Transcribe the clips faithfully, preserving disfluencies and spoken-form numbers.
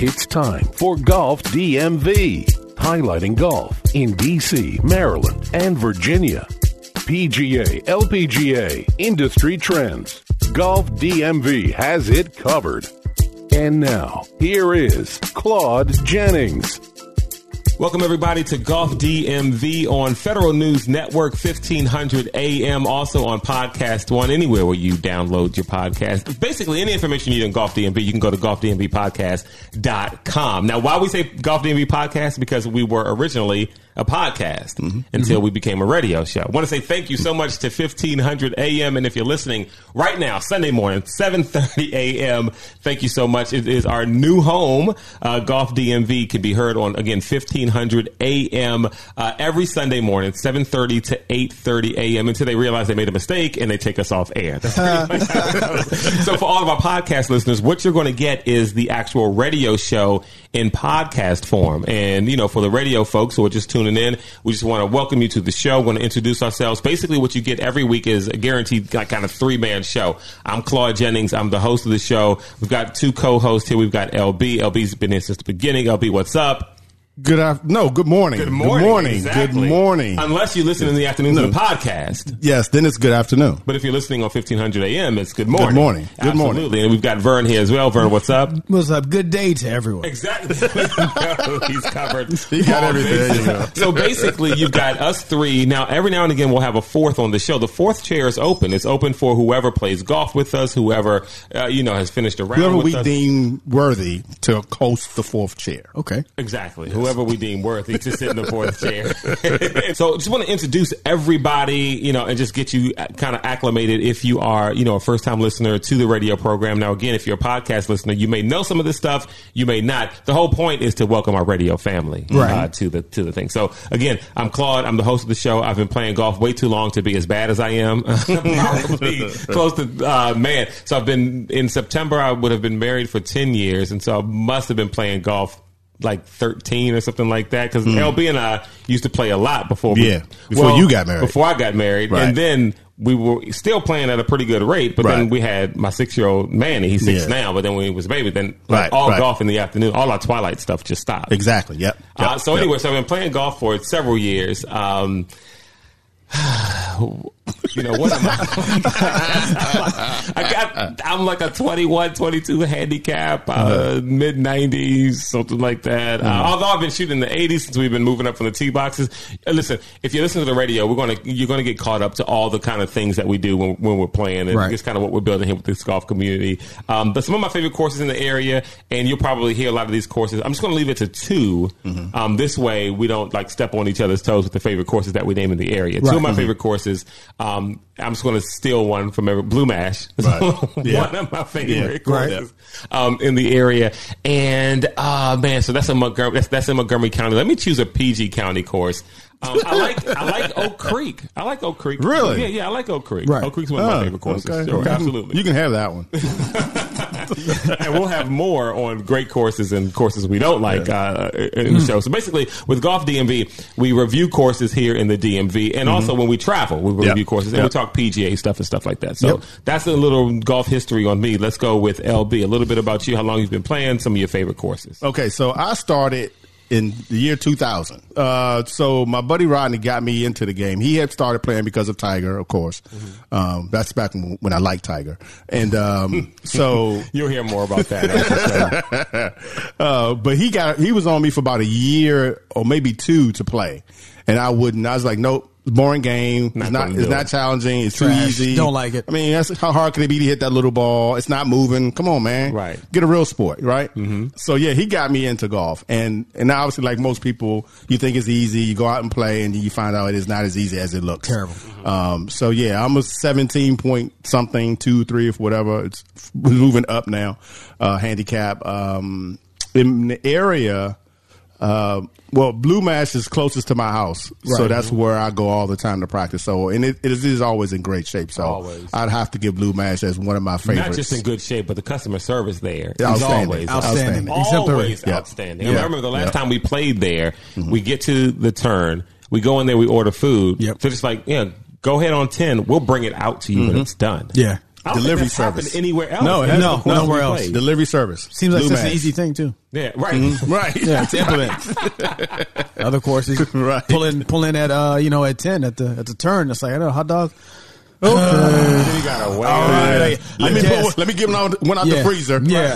It's time for Golf D M V, highlighting golf in D C, Maryland, and Virginia. P G A, L P G A, industry trends. Golf D M V has it covered. And now, here is Claude Jennings. Welcome, everybody, to Golf D M V on Federal News Network, fifteen hundred A M, also on Podcast One, anywhere where you download your podcast. Basically, any information you need on Golf D M V, you can go to golf d m v podcast dot com. Now, why we say Golf D M V Podcast? Because we were originally a podcast mm-hmm. until mm-hmm. we became a radio show. I want to say thank you so much to fifteen hundred A M. And if you're listening right now, Sunday morning, seven thirty A M, thank you so much. It is our new home. Uh, Golf D M V can be heard on, again, fifteen hundred A M uh, every Sunday morning, seven thirty to eight thirty A M, until they realize they made a mistake and they take us off air. That's pretty much how it goes. So for all of our podcast listeners, what you're going to get is the actual radio show in podcast form. And, you know, for the radio folks who are just tuning in, we just want to welcome you to the show. We want to introduce ourselves. Basically, what you get every week is a guaranteed like, kind of three-man show. I'm Claude Jennings. I'm the host of the show. We've got two co-hosts here. We've got L B. L B's been here since the beginning. L B, what's up? Good afternoon. No, good morning. Good morning. Good morning. Exactly. Good morning. Unless you listen in the afternoon no. to the podcast. Yes, then it's good afternoon. But if you're listening on fifteen hundred A M, it's good morning. Good morning. Good Absolutely. morning. Absolutely. And we've got Vern here as well. Vern, what's up? What's up? Good day to everyone. Exactly. He's covered. He got everything. There you go. So basically, you've got us three. Now, every now and again, we'll have a fourth on the show. The fourth chair is open. It's open for whoever plays golf with us, whoever, uh, you know, has finised a round Whoever with we us. deem worthy to host the fourth chair. Okay. Exactly. Yes. Whoever we deem worthy to sit in the fourth chair. So just want to introduce everybody, you know, and just get you kind of acclimated if you are, you know, a first-time listener to the radio program. Now, again, if you're a podcast listener, you may know some of this stuff. You may not. The whole point is to welcome our radio family right. uh, to the to the thing. So, again, I'm Claude. I'm the host of the show. I've been playing golf way too long to be as bad as I am. Probably close to, uh, man. So I've been, in September, I would have been married for ten years. And so I must have been playing golf like thirteen or something like that, because mm. L B and I used to play a lot before we, yeah before well, you got married before I got married right. And then we were still playing at a pretty good rate, but right. then we had my six-year-old Manny. He's six yeah. now, but then when he was a baby, then like, right. all right. golf in the afternoon, all our twilight stuff just stopped. Exactly. Yep. yep. Uh, so yep. anyway, so I've been playing golf for several years. Um, you know, what am I? I got, I'm like a twenty-one, twenty-two handicap, uh, uh-huh. mid nineties, something like that. Mm-hmm. Uh, although I've been shooting in the eighties since we've been moving up from the tee boxes. Uh, listen, if you listen to the radio, we're going to, you're going to get caught up to all the kind of things that we do when, when we're playing. And right. it's kind of what we're building here with this golf community. Um, but some of my favorite courses in the area, and you'll probably hear a lot of these courses. I'm just going to leave it to two. Mm-hmm. Um, this way we don't like step on each other's toes with the favorite courses that we name in the area. Right. Two of my mm-hmm. favorite courses. Um, I'm just going to steal one from every Blue Mash. Right. Yeah. One of my favorite yeah. courses right. um, in the area. And uh, man, so that's in Montgomery. That's, that's in Montgomery County. Let me choose a P G County course. Um, I like I like Oak Creek. I like Oak Creek. Really? Yeah, yeah. I like Oak Creek. Right. Oak Creek's one of oh, my favorite courses. Okay. Sure, okay. absolutely. You can have that one. And we'll have more on great courses and courses we don't like uh, in the show. So basically, with Golf D M V, we review courses here in the D M V, and mm-hmm. also when we travel, we review yep. courses, and yep. we talk P G A stuff and stuff like that. So yep. that's a little golf history on me. Let's go with L B. A little bit about you, how long you've been playing, some of your favorite courses. Okay, so I started in the year two thousand. Uh, so my buddy Rodney got me into the game. He had started playing because of Tiger, of course. Mm-hmm. Um, that's back when, when I liked Tiger. And um, so you'll hear more about that. uh, but he got he was on me for about a year or maybe two to play, and I wouldn't. I was like, nope. Boring game. Not it's not. It's not challenging. It's Trash. too easy. Don't like it. I mean, that's how hard can it be to hit that little ball? It's not moving. Come on, man. Right. Get a real sport. Right. Mm-hmm. So yeah, he got me into golf, and and obviously, like most people, you think it's easy. You go out and play, and you find out it is not as easy as it looks. Terrible. Mm-hmm. Um. So yeah, I'm a seventeen point something, two, three, or whatever. It's moving up now. Uh, handicap. Um. In the area. Uh, well, Blue Mash is closest to my house, right. so that's where I go all the time to practice. So, and it, it is always in great shape. So, always. I'd have to give Blue Mash as one of my favorites. Not just in good shape, but the customer service there is outstanding. always outstanding. outstanding. Always yep. outstanding. Yep. I remember the last yep. time we played there, mm-hmm. we get to the turn, we go in there, we order food. Yep. So just like, yeah, go ahead on ten. We'll bring it out to you mm-hmm. when it's done. Yeah. I don't Delivery think that's happened service. anywhere else. No, it Any has- of the courses nowhere we else. played. Delivery service. Seems like Blue such an Mass. easy thing too. Yeah, right. Mm-hmm. Right. Yeah, to implement. Other courses, Right. pull in, pull in at uh, you know, at ten at the at the turn. It's like I know hot dog. Okay. Then you gotta wait. All right. Let I me guess. put, let me give one out, one out Yeah. the freezer. Yeah,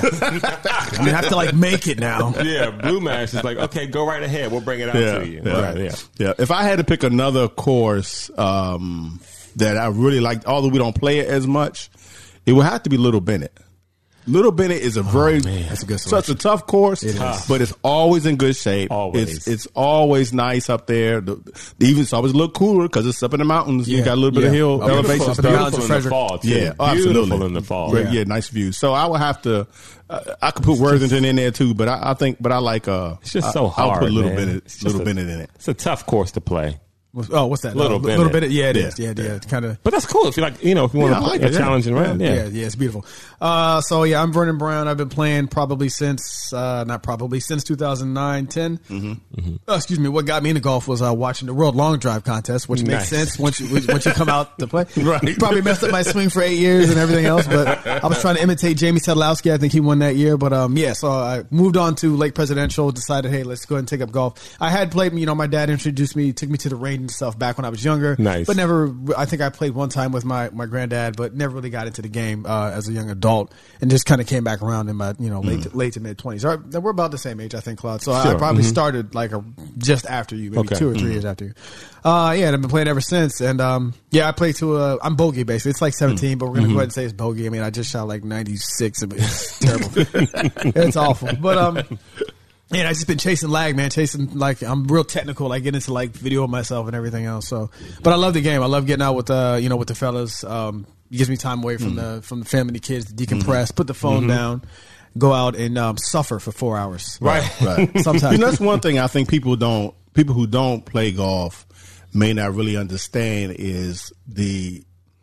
I mean, I have to like make it now. Yeah, Blue Mass is like, okay, go right ahead. We'll bring it out Yeah, to you. yeah. Right, yeah. Yeah. If I had to pick another course um, that I really liked, although we don't play it as much, it would have to be Little Bennett. Little Bennett is a very that's a good such selection. a tough course, It is. but it's always in good shape. Always. It's it's always nice up there. The, the evenings always look cooler because it's up in the mountains. You Yeah, got a little bit yeah. of hill Up in the elevation fall, up in the stuff. mountains. Beautiful in the Frederick. fall, too. Yeah, oh, Beautiful absolutely. in the fall. Great, Yeah. yeah, nice views. So I would have to. Uh, I could put Worthington in there too, but I, I think, but I like. Uh, It's just I, so hard. I'll put Little man. Bennett, It's just Little a- Bennett in it. It's a tough course to play. Oh, what's that? Little uh, Bennett. Little bit. Yeah, it Yeah. is. Yeah, yeah. Kind of. But that's cool if you like, you know, if you want Yeah, to I like play it, a yeah. challenging round. Yeah. Yeah. yeah, it's beautiful. Uh, so yeah, I'm Vernon Brown. I've been playing probably since, uh, not probably since two thousand nine, ten. Mm-hmm. Mm-hmm. Uh, excuse me. What got me into golf was uh, watching the World Long Drive contest, which Nice. makes sense once you once you come out to play. Right. Probably messed up my swing for eight years and everything else, but I was trying to imitate Jamie Sedlowski. I think he won that year. But um, yeah, so I moved on to Lake Presidential. Decided, hey, let's go ahead and take up golf. I had played. You know, my dad introduced me, took me to the range and stuff back when I was younger. Nice. But never. I think I played one time with my, my granddad, but never really got into the game uh, as a young adult, and just kind of came back around in my you know late to, late to mid twenties. We're about the same age, I think, Claude. So I, I Sure. probably Mhm. started like a, just after you, maybe Okay. two or three years after you. Uh, yeah, and I've been playing ever since. And um, yeah, I play to a. I'm bogey basically. It's like seventeen, but we're gonna go ahead and say it's bogey. I mean, I just shot like ninety-six. I mean, it's terrible. It's awful, but um. Yeah, I just been chasing lag, man. Chasing like I'm real technical, like getting into like video of myself and everything else. So, but I love the game. I love getting out with uh, you know, with the fellas. Um, it gives me time away from the from the family, the kids, to decompress, put the phone down, go out and um, suffer for four hours. Right. Right. Sometimes. You know, that's one thing I think people don't, people who don't play golf may not really understand is the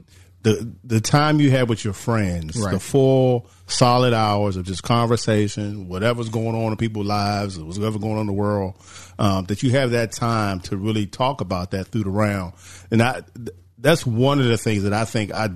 the the time you have with your friends, Right. the full solid hours of just conversation, whatever's going on in people's lives, whatever's going on in the world, um, that you have that time to really talk about that through the round. And I, that's one of the things that I think I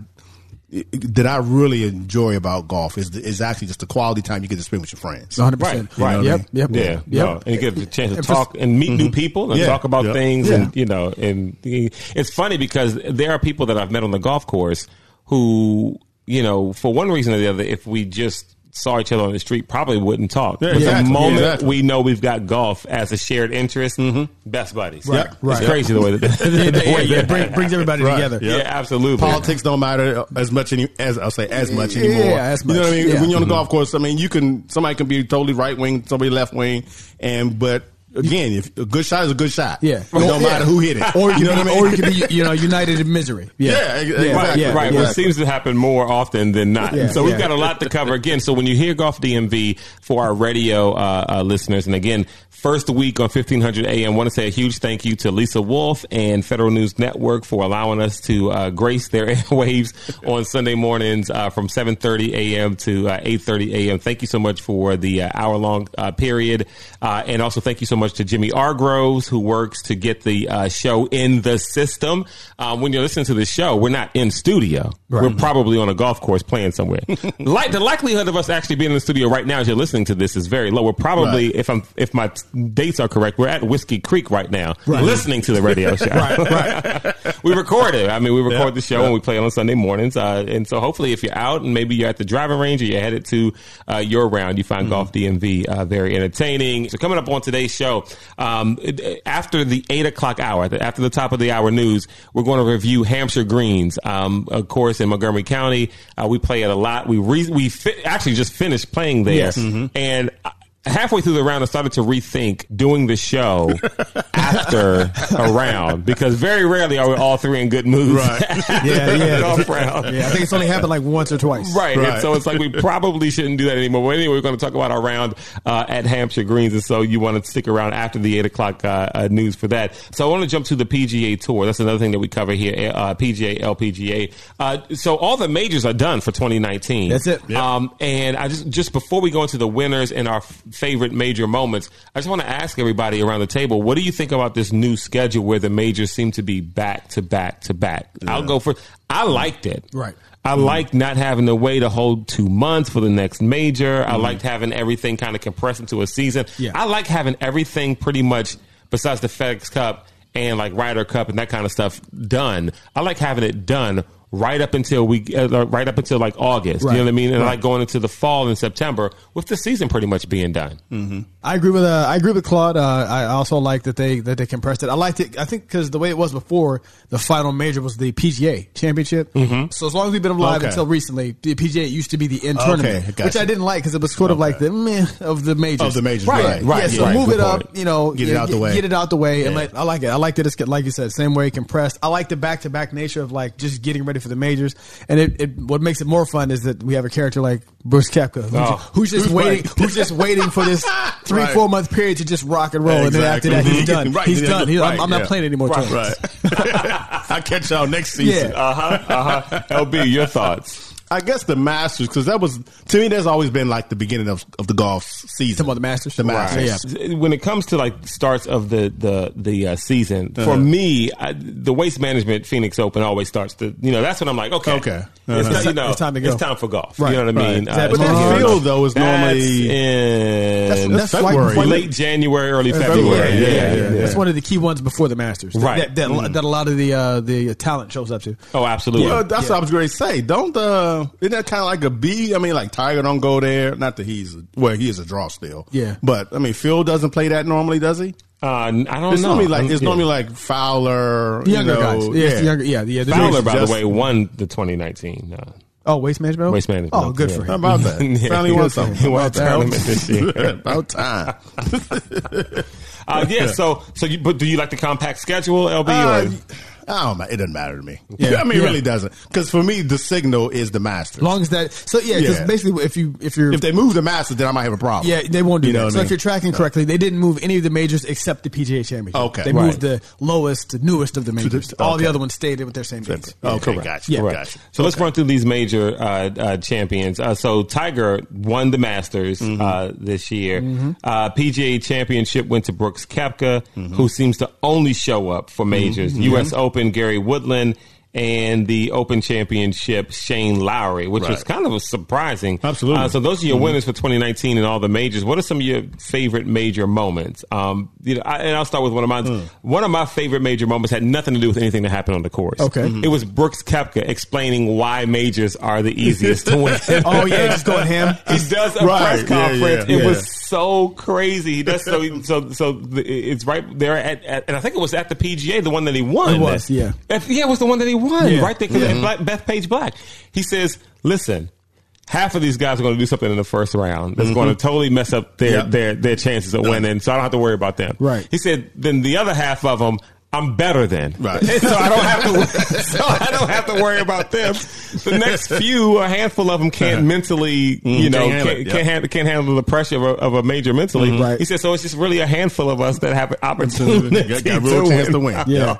that I really enjoy about golf is is actually just the quality time you get to spend with your friends. one hundred Right, percent. right. Yep, yep, Yeah, yep. no, and you get the chance to And for- talk and meet new people and Yeah, talk about yeah. things, Yeah. and you know, and it's funny because there are people that I've met on the golf course who, you know, for one reason or the other, if we just saw each other on the street, probably wouldn't talk. Yeah, but exactly. the moment Yeah, exactly. we know we've got golf as a shared interest, best buddies. Right, right. It's crazy the way that the yeah, way yeah, that- bring, brings everybody Right. together. yeah, absolutely. Politics don't matter as much any, as I'll say as much anymore. Yeah, as You know what I much. mean? Yeah. When you're on the golf course, I mean, you can somebody can be totally right wing, somebody left wing, and but again, if a good shot is a good shot. Yeah. it don't Yeah. matter who hit it. Or you, you know can what be, I mean? or you can be, you know, united in misery. Yeah, Yeah, ex- exactly. Right, yeah, right. yeah. Well, it seems to happen more often than not. Yeah, so we've yeah. got a lot to cover. Again, so when you hear Golf D M V for our radio uh, uh, listeners, and again, first week on fifteen hundred A M, I want to say a huge thank you to Lisa Wolf and Federal News Network for allowing us to uh, grace their airwaves on Sunday mornings uh, from seven thirty A M to uh, eight thirty A M. Thank you so much for the uh, hour-long uh, period. Uh, and also thank you so much to Jimmy R. Groves, who works to get the uh, show in the system. Um, when you're listening to the show, we're not in studio. Right. We're probably on a golf course playing somewhere. like the likelihood of us actually being in the studio right now as you're listening to this is very low. We're probably, Right. if I'm, if my dates are correct, we're at Whiskey Creek right now, listening to the radio show. Right, right. We record it. I mean, we record Yeah, the show yeah. and we play it on Sunday mornings. Uh, and so hopefully if you're out and maybe you're at the driving range or you're headed to uh, your round, you find Mm-hmm. Golf D M V uh, very entertaining. So coming up on today's show, um, it- after the eight o'clock hour, after the top of the hour news, we're going to review Hampshire Greens. Um, of course, in Montgomery County, uh, we play it a lot. We re- we fi- actually just finished playing there. Yes. And I- halfway through the round, I started to rethink doing the show after a round because very rarely are we all three in good moods. Right. Yeah, yeah. Golf round. Yeah, I think it's only happened like once or twice. Right. Right. And so it's like we probably shouldn't do that anymore. But anyway, we're going to talk about our round uh, at Hampshire Greens. And so you want to stick around after the eight o'clock uh, uh, news for that. So I want to jump to the P G A Tour. That's another thing that we cover here, uh, P G A, L P G A. Uh, so all the majors are done for twenty nineteen. That's it. Yep. Um, and I just, just before we go into the winners and our f- favorite major moments, I just want to ask everybody around the table, what do you think about this new schedule where the majors seem to be back to back to back? I'll go for, I liked it. Right. I mm. like not having to wait a whole two months for the next major. Mm. I liked having everything kind of compressed into a season. Yeah. I like having everything pretty much besides the FedEx Cup and like Ryder Cup and that kind of stuff done. I like having it done right up until we, uh, right up until like August. Right. You know what I mean? And right. like going into the fall in September with the season pretty much being done. Mm-hmm. I agree with uh, I agree with Claude. Uh, I also like that they that they compressed it. I liked it. I think because the way it was before, the final major was the P G A Championship. Mm-hmm. So as long as we've been alive okay. until recently, the P G A used to be the end tournament, okay, gotcha. which I didn't like because it was sort of okay. like the meh of the majors. Of the majors, right? Right. right. Yeah. So right. move Good it point. up. You know, get it out the way. Get it out the way. Yeah. And like, I like it. I like that it's like you said, same way compressed. I like the back to back nature of like just getting ready for the majors. And it, it what makes it more fun is that we have a character like Brooks Koepka who's, oh. who's just who's waiting, right. who's just waiting for this three right. four month period to just rock and roll, yeah, exactly. and then after that he's done. Right. He's yeah, done. He's, right. I'm, I'm not yeah. playing anymore. Right. right. I'll catch y'all next season. Yeah. Uh huh. Uh huh. L B, your thoughts? I guess the Masters, because that was, to me, that's always been like the beginning of, of the golf season. Talking about the Masters? The Masters. Right. Yeah. When it comes to like starts of the the the uh, season, uh-huh. for me, I, the Waste Management Phoenix Open always starts to, you know, that's when I'm like, okay, okay. Uh-huh. It's, you know, it's time to go. It's time for golf. Right. You know what I mean? Right. Uh, but that field, though, is normally in that's, that's February. Like, late January, early February. February. Yeah, yeah, yeah, yeah. That's one of the key ones before the Masters. Right. That, that, mm. that a lot of the uh, the talent shows up to. Oh, absolutely. Well, that's yeah. what I was going to say. Don't, uh, isn't that kind of like a B? I mean, like Tiger don't go there. Not that he's, a, well, he is a draw still. Yeah. But, I mean, Phil doesn't play that normally, does he? Uh, I don't it's know. Normally like, it's yeah. normally like Fowler. The younger you know, guys. Yeah. Younger, yeah, yeah. The Fowler, by just, the way, won the twenty nineteen. Uh, oh, Waste Management? Waste Management. Oh, good yeah. for him. How about that? yeah, Finally won something. He won a tournament this year. About time. uh, yeah, so, so you, but do you like the compact schedule, L B? Uh, or? I don't know. It doesn't matter to me. Yeah. I mean, it yeah. really doesn't. Because for me, the signal is the Masters. Long as that, so yeah, because Yeah. basically, if you if you're If they move the Masters, then I might have a problem. yeah, they won't do You know that. what So I if mean? you're tracking correctly, they didn't move any of the majors except the P G A Championship. Okay. They Right. moved the lowest, newest of the majors. the- All okay. the other ones stayed with their same dates. Okay, Correct. gotcha. Yeah. Right. Gotcha. So let's run through these major uh, uh, champions. Uh, so Tiger won the Masters Mm-hmm. uh, this year. Mm-hmm. Uh, P G A Championship went to Brooks Koepka, Mm-hmm. who seems to only show up for majors. Mm-hmm. U S Open, Gary Woodland. And the Open Championship, Shane Lowry, which Right. was kind of surprising. Absolutely. Uh, so those are your Mm-hmm. winners for twenty nineteen and all the majors. What are some of your favorite major moments? Um, you know, I, and I'll start with one of mine. Mm. One of my favorite major moments had nothing to do with anything that happened on the course. Okay. Mm-hmm. It was Brooks Koepka explaining why majors are the easiest to win. Oh yeah, just going ham. He does a Right. press Yeah, conference. yeah, it yeah. was so crazy. He does so so so. The, it's right there at, at, and I think it was at the P G A, the one that he won. It was, yeah. If- yeah, it was the one that he won Yeah. right there. Mm-hmm. And Black, Beth Page Black. He says, "Listen, half of these guys are going to do something in the first round that's mm-hmm. going to totally mess up their Yep. their their chances of winning. So I don't have to worry about them." Right. He said, "Then the other half of them." I'm better than, Right. so I don't have to. So I don't have to worry about them. The next few, a handful of them can't mentally, you know, Can't handle can't it, can't, yep. handle, can't handle the pressure of a, of a major mentally. Mm-hmm. Right. He said, so it's just really a handful of us that have an opportunity Got, got a real to chance win. to win. Yeah.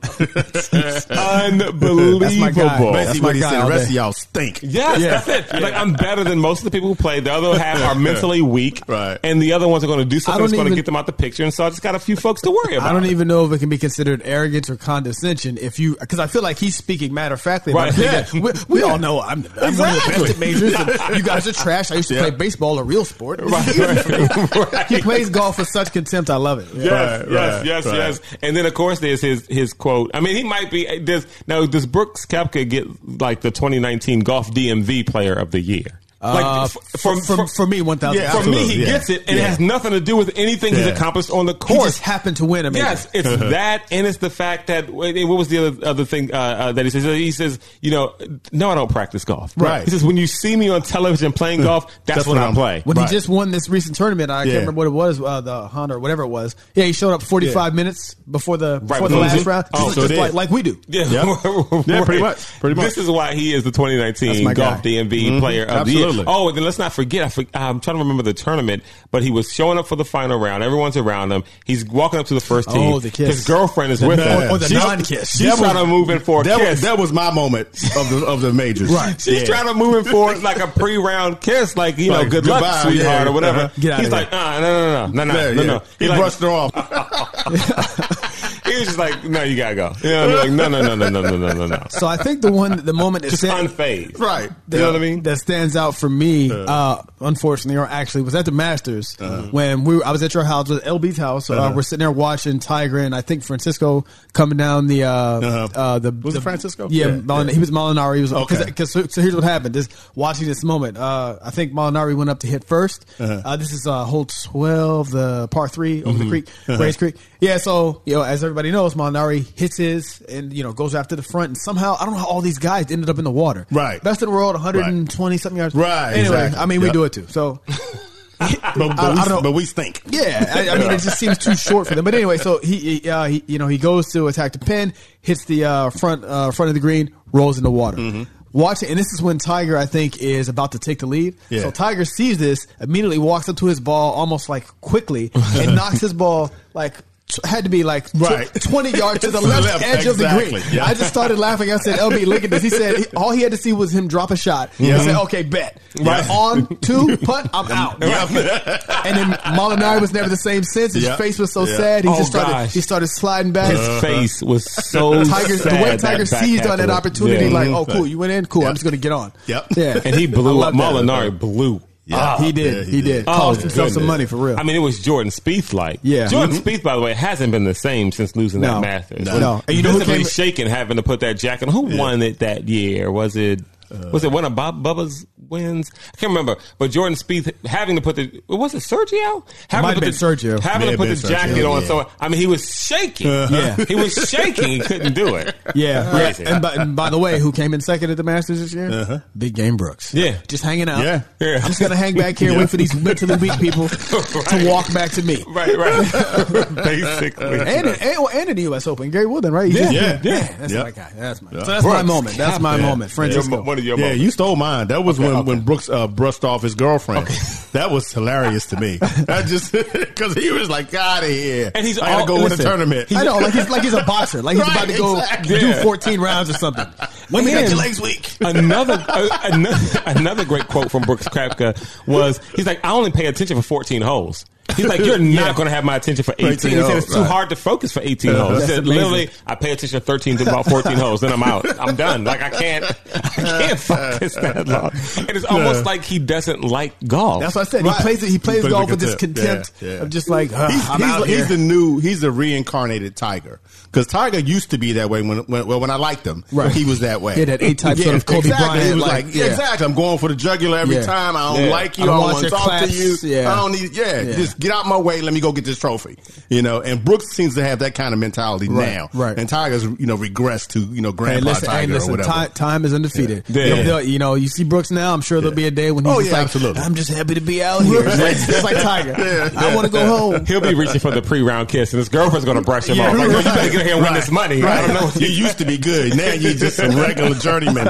Unbelievable. That's my guy. Basically, That's what my he guy said, all the rest day. of y'all stink. Yes, Yeah. that's it. Like, I'm better than most of the people who play. The other half are mentally weak, Right. and the other ones are going to do something don't that's going to even- get them out the picture. And so I just got a few folks to worry about. I don't even know if it can be considered arrogance or condescension if you, because I feel like he's speaking matter of factly about Right. it. Yeah. We, we all know I'm, I'm one of the Exactly. best at majors. And you guys are trash. I used to Yeah. play baseball, a real sport. This Right, is easy for me. right. He plays golf with such contempt. I love it. Yes, Right, yes, right, yes, right. yes. And then of course there's his his quote. I mean, he might be. Does now does Brooks Koepka get like the twenty nineteen Golf D M V Player of the Year? Like Uh, f- for, for, for me, one thousand. Yeah, for me, he absolutely, yeah. gets it, and Yeah. it has nothing to do with anything he's Yeah. accomplished on the He course. just happened to win a major. Yes, it's that, and it's the fact that what was the other other thing uh, uh, that he says? He says, you know, no, I don't practice golf. Right. He says when you see me on television playing golf, that's, That's when when I I'm- play. When Right. he just won this recent tournament, I Yeah. can't remember what it was, uh, the Honda or whatever it was. Yeah, he showed up forty-five Yeah. minutes before the before before the the last Zoom? round. Oh, just so just it like, is. like we do. Yeah, Yep. Yeah, pretty much, pretty much. This is why he is the twenty That's nineteen my Golf guy. D M V Mhm. Player of the Year. Absolutely. Oh, and then let's not forget. I for, I'm trying to remember the tournament, but he was showing up for the final round. Everyone's around him. He's walking up to the first tee. Oh, the kiss. His girlfriend is with him. man. Or the She's- non-kiss. She's That was- trying to move in for a That kiss. was, that was my moment of the of the majors. Right. She's Yeah. trying to move him for like a pre-round kiss, like you know, Like, good luck, goodbye, sweetheart, yeah. or whatever. Uh-huh. Get out He's of like, uh, no, no, no, no, no, Yeah, no, yeah. no. He like- brushed her off. He he was just like, no, you gotta go. You know, I'm like, no, no, no, no, no, no, no, no, no. So I think the one, the moment that Just stand- unfazed. Right. You know what I mean? that stands out for me, uh, unfortunately, or actually, was at the Masters Uh-huh. when we were, I was at your house, with L B's house. Uh, Uh-huh. we're sitting there watching Tiger and I think Francisco coming down the uh, Uh-huh. uh, the Was the, it Francisco? Yeah, Yeah, Molin- yeah. he was Molinari. He was Okay. because so, so here's what happened. Just watching this moment, uh, I think Molinari went up to hit first. Uh-huh. Uh, this is uh, hole twelve, the par three over Mm-hmm. the creek, Uh-huh. Grace Creek. Yeah, so you know, as everybody knows, Molinari hits his and you know goes after the front, and somehow I don't know how all these guys ended up in the water. Right. Best in the world, one hundred twenty something yards. Right, Anyway, exactly. I mean, we Yep. do it too. So. But, but, I- we, I don't- but we stink. Yeah, I, I mean, it just seems too short for them. But anyway, so he, he, uh, he you know, he goes to attack the pin, hits the uh, front uh, front of the green, rolls in the water. Mm-hmm. Watch it, and this is when Tiger, I think, is about to take the lead. Yeah. So Tiger sees this, immediately walks up to his ball, almost like quickly, and knocks his ball like. t- Had to be like tw- Right. twenty yards to the To the left, left, edge of the exactly. green. Yeah. I just started laughing. I said, "L B, look at this." He said, he, "All he had to see was him drop a shot." Yeah. He said, "Okay, bet. Right. On two putt, I'm out." Yep. And then Molinari was never the same since. His Yeah. face was so Yeah. sad. He Oh, just started. gosh. He started sliding back. His face was so Tiger, sad. the way that Tiger back seized half on that of it. opportunity, Yeah. like, oh, cool, you went in, cool. Yep. I'm just gonna get on. Yep. Yeah, And he blew I up. love that. Molinari blew. Yeah. he did. Yeah, he, he did. did. Caused Oh, himself some goodness. money for real. I mean, it was Jordan Spieth like. Yeah. Jordan Mhm. Spieth, by the way, hasn't been the same since losing No. that Masters. No. No. And you know who Visibly came- shaken having to put that jacket on. Who won it that year? Was it was it one of Bob Bubba's wins? I can't remember. But Jordan Spieth having to put the was it Sergio? Having Might to put have been the, Sergio. Having May to have put been the jacket Sergio, on. yeah. So I mean, he was shaking. Yeah. He was shaking. He couldn't do it. Yeah, Crazy. yeah. And, by, and by the way, who came in second at the Masters this year? Uh-huh. Big Game Brooks. Yeah. just hanging out. Yeah. Yeah. I'm just gonna hang back here, and wait for these mentally weak people to walk back to me. Right, right. Basically. And, and, and, and in the U S Open, Gary Woodland, right? He Yeah, just- yeah, yeah. That's yeah. my guy. That's my. Yeah. So that's my Brooks, moment. That's my yeah. moment. Your Francisco. mo- one of your Yeah, moments. you stole mine. That was when, okay. when Brooks uh, brushed off his girlfriend. That was hilarious to me. I just because he was like, "Out of here!" And he's I gotta all- go win a listen, tournament. I know, like he's like he's a boxer, like he's Right, about to go exactly. do Yeah. fourteen rounds or something. Women got Again, your legs weak. another, uh, another another great quote from Brooks Koepka was he's like, I only pay attention for fourteen holes. He's like, you're not Yeah. going to have my attention for eighteen. eighteen He said holes, it's too right. hard to focus for eighteen Uh-huh. holes. He That's said, amazing. literally, I pay attention to thirteen to about fourteen holes, then I'm out. I'm done. Like I can't, I can't focus that long. And it's almost like he doesn't like golf. That's what I said. Right. He plays it. He plays plays golf with with this contempt. contempt Yeah, yeah. of just like "Ugh, He's, I'm he's, out he's here. the new, he's the reincarnated Tiger. Because Tiger used to be that way when, when, well, when I liked him. Right. He was that way. He had that A-type sort of Kobe exactly. Bryant, He was like, like, yeah. exactly. I'm going for the jugular every Yeah. time. I don't Yeah. like you. I I don't don't want want to your talk class. to you. Yeah. I don't need, yeah, Yeah. just get out my way. Let me go get this trophy. You know, and Brooks seems to have that kind of mentality Right, now. right. And Tiger's, you know, regressed to, you know, Hey, grandpa listen, Tiger hey, listen, or whatever. time, time is undefeated. Yeah. They'll- Yeah. they'll- you know, you see Brooks now. I'm sure there'll be a day when he's Oh, just yeah, like, absolutely. I'm just happy to be out here. It's like, it's like Tiger. Yeah. I want to go home. He'll be reaching for the pre-round kiss, and his girlfriend's going to brush him Yeah, off. Like, no, you right. better get here and win Right. this money. I Right. don't know. You used to be good. Now you're just some regular journeyman.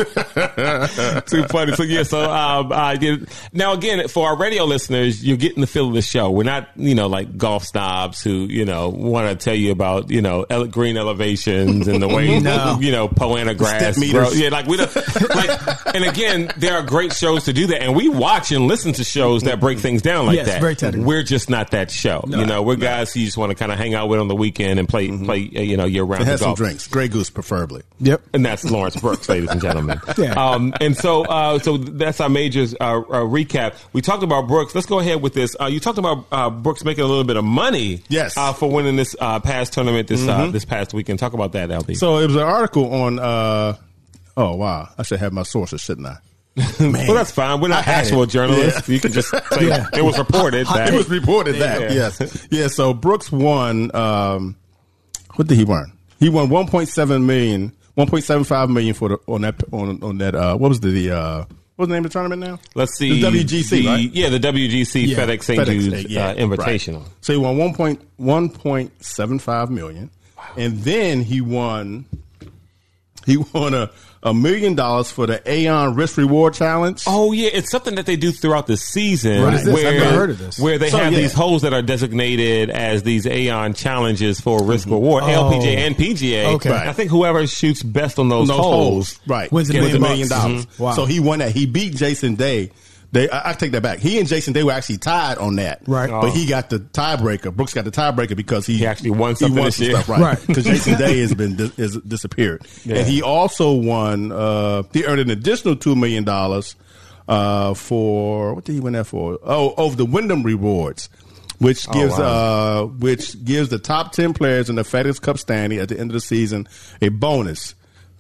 Too funny. So yeah. So um, uh, yeah. Now again, for our radio listeners, you're getting the feel of the show. We're not, you know, like golf snobs who, you know, want to tell you about, you know, ele- green elevations and the way, No. you know, Poana grass. Step meters. grow. Yeah, like we don't like. And again, there are great shows to do that, and we watch and listen to shows that break things down like Yes, that. very technical. We're just not that show. you know, we're guys who you just want to kind of hang out with on the weekend and play, play, uh, you know, year round And have some golf. drinks. Grey Goose, preferably. Yep. And that's Lawrence Brooks, ladies and gentlemen. Yeah. Um, and so, uh, so that's our major uh, uh, recap. We talked about Brooks. Let's go ahead with this. Uh, you talked about uh, Brooks making a little bit of money, Yes. uh, for winning this uh, past tournament this uh, this past weekend. Talk about that, L B. So it was an article on. Uh, oh wow! I should have my sources, shouldn't I? Man. well, that's fine. We're not I had actual it. journalists. Yeah. You can just say Yeah. it was reported. that. It was reported that. Yeah. Yes. Yeah. So Brooks won. Um, what did he win? He won one point seven million, one point seven five million for the on that on on that. Uh, what was the, the uh, what's the name of the tournament now? Let's see. The W G C, the- right? Yeah, the W G C Yeah, FedEx Saint FedEx, Jude's yeah, uh, Invitational. right. So he won one point one point seven five million, and then he won. He won a, a million dollars for the Aon Risk Reward Challenge. Oh yeah, it's something that they do throughout the season. What is this? Where, I've never heard of this. Where they So, have yeah. these holes that are designated as these Aon challenges for risk reward, L P G A and P G A. Okay. I think whoever shoots best on those, those holes, holes, right? Wins a Gets million a million bucks. dollars. Mhm. Wow. So he won that. He beat Jason Day They, I, I take that back. He and Jason, they were actually tied on that, Right. But he got the tiebreaker. Brooks got the tiebreaker because he, He actually won something He won this some year. stuff, right? Right. Because Jason Day has been dis- has disappeared, Yeah. and he also won. Uh, he earned an additional two million dollars uh, for what did he win that for? Oh, over the Wyndham Rewards, which gives Oh, wow. uh, which gives the top ten players in the FedEx Cup standing at the end of the season a bonus.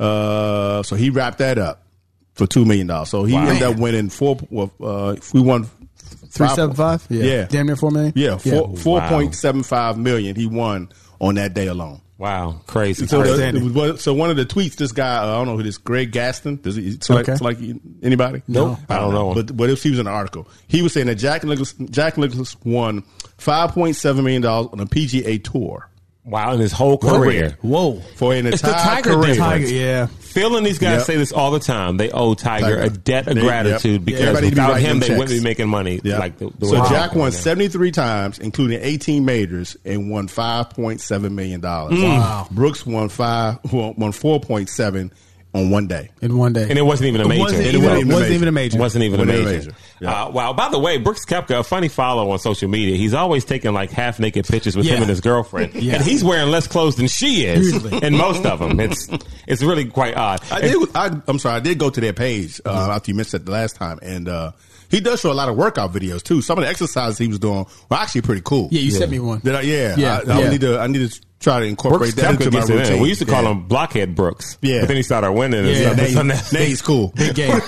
Uh, so he wrapped that up for two million dollars. So he Wow. ended up winning four. Well, uh, we won Three seven five. Yeah. Yeah. Damn near four million. Yeah, four four Wow. point seven five million. He won on that day alone. Wow, crazy. So, crazy. the, it was, so one of the tweets, this guy, uh, I don't know who this, Greg Gaston, does he select, Okay. select anybody? Nope. I don't know. But but if he was in the article, he was saying that Jack Nicklaus, Jack Nicklaus won five point seven million dollars on a P G A tour Wow, in his whole career. Whoa. for an It's the entire Tiger career. difference. Tiger. Yeah. Phil and these guys Yep. say this all the time. They owe Tiger, Tiger. a debt of They- gratitude yep. because Everybody need to be without writing him, them they wouldn't be checks. making money. Yeah. Like the, the so way they're Jack making won now. seventy-three times, including eighteen majors, and won five point seven million dollars. Mm. Wow. Brooks won five, won, won four point seven on one day. In one day. And it wasn't even a major. Wasn't It even, wasn't wasn't a even a major. Wasn't even a Wasn't major. a major. Yeah. Uh, wow. By the way, Brooks Koepka, a funny follow on social media. He's always taking like half naked pictures with Yeah. him and his girlfriend, Yeah. and he's wearing less clothes than she is, Usually. in most of them. It's it's really quite odd. I did. I, I'm sorry. I did go to their page uh, Mm-hmm. after you missed it the last time, and uh, he does show a lot of workout videos too. Some of the exercises he was doing were actually pretty cool. Yeah, you Yeah. sent me one. Did I, yeah. Yeah, I, I yeah. need to. I need to try to incorporate Brooks that Koepka into my gets it in. routine. We used to call Yeah. him Blockhead Brooks. Yeah. But then he started winning. And Yeah, stuff. Now So now- he's, now he's cool. Big game.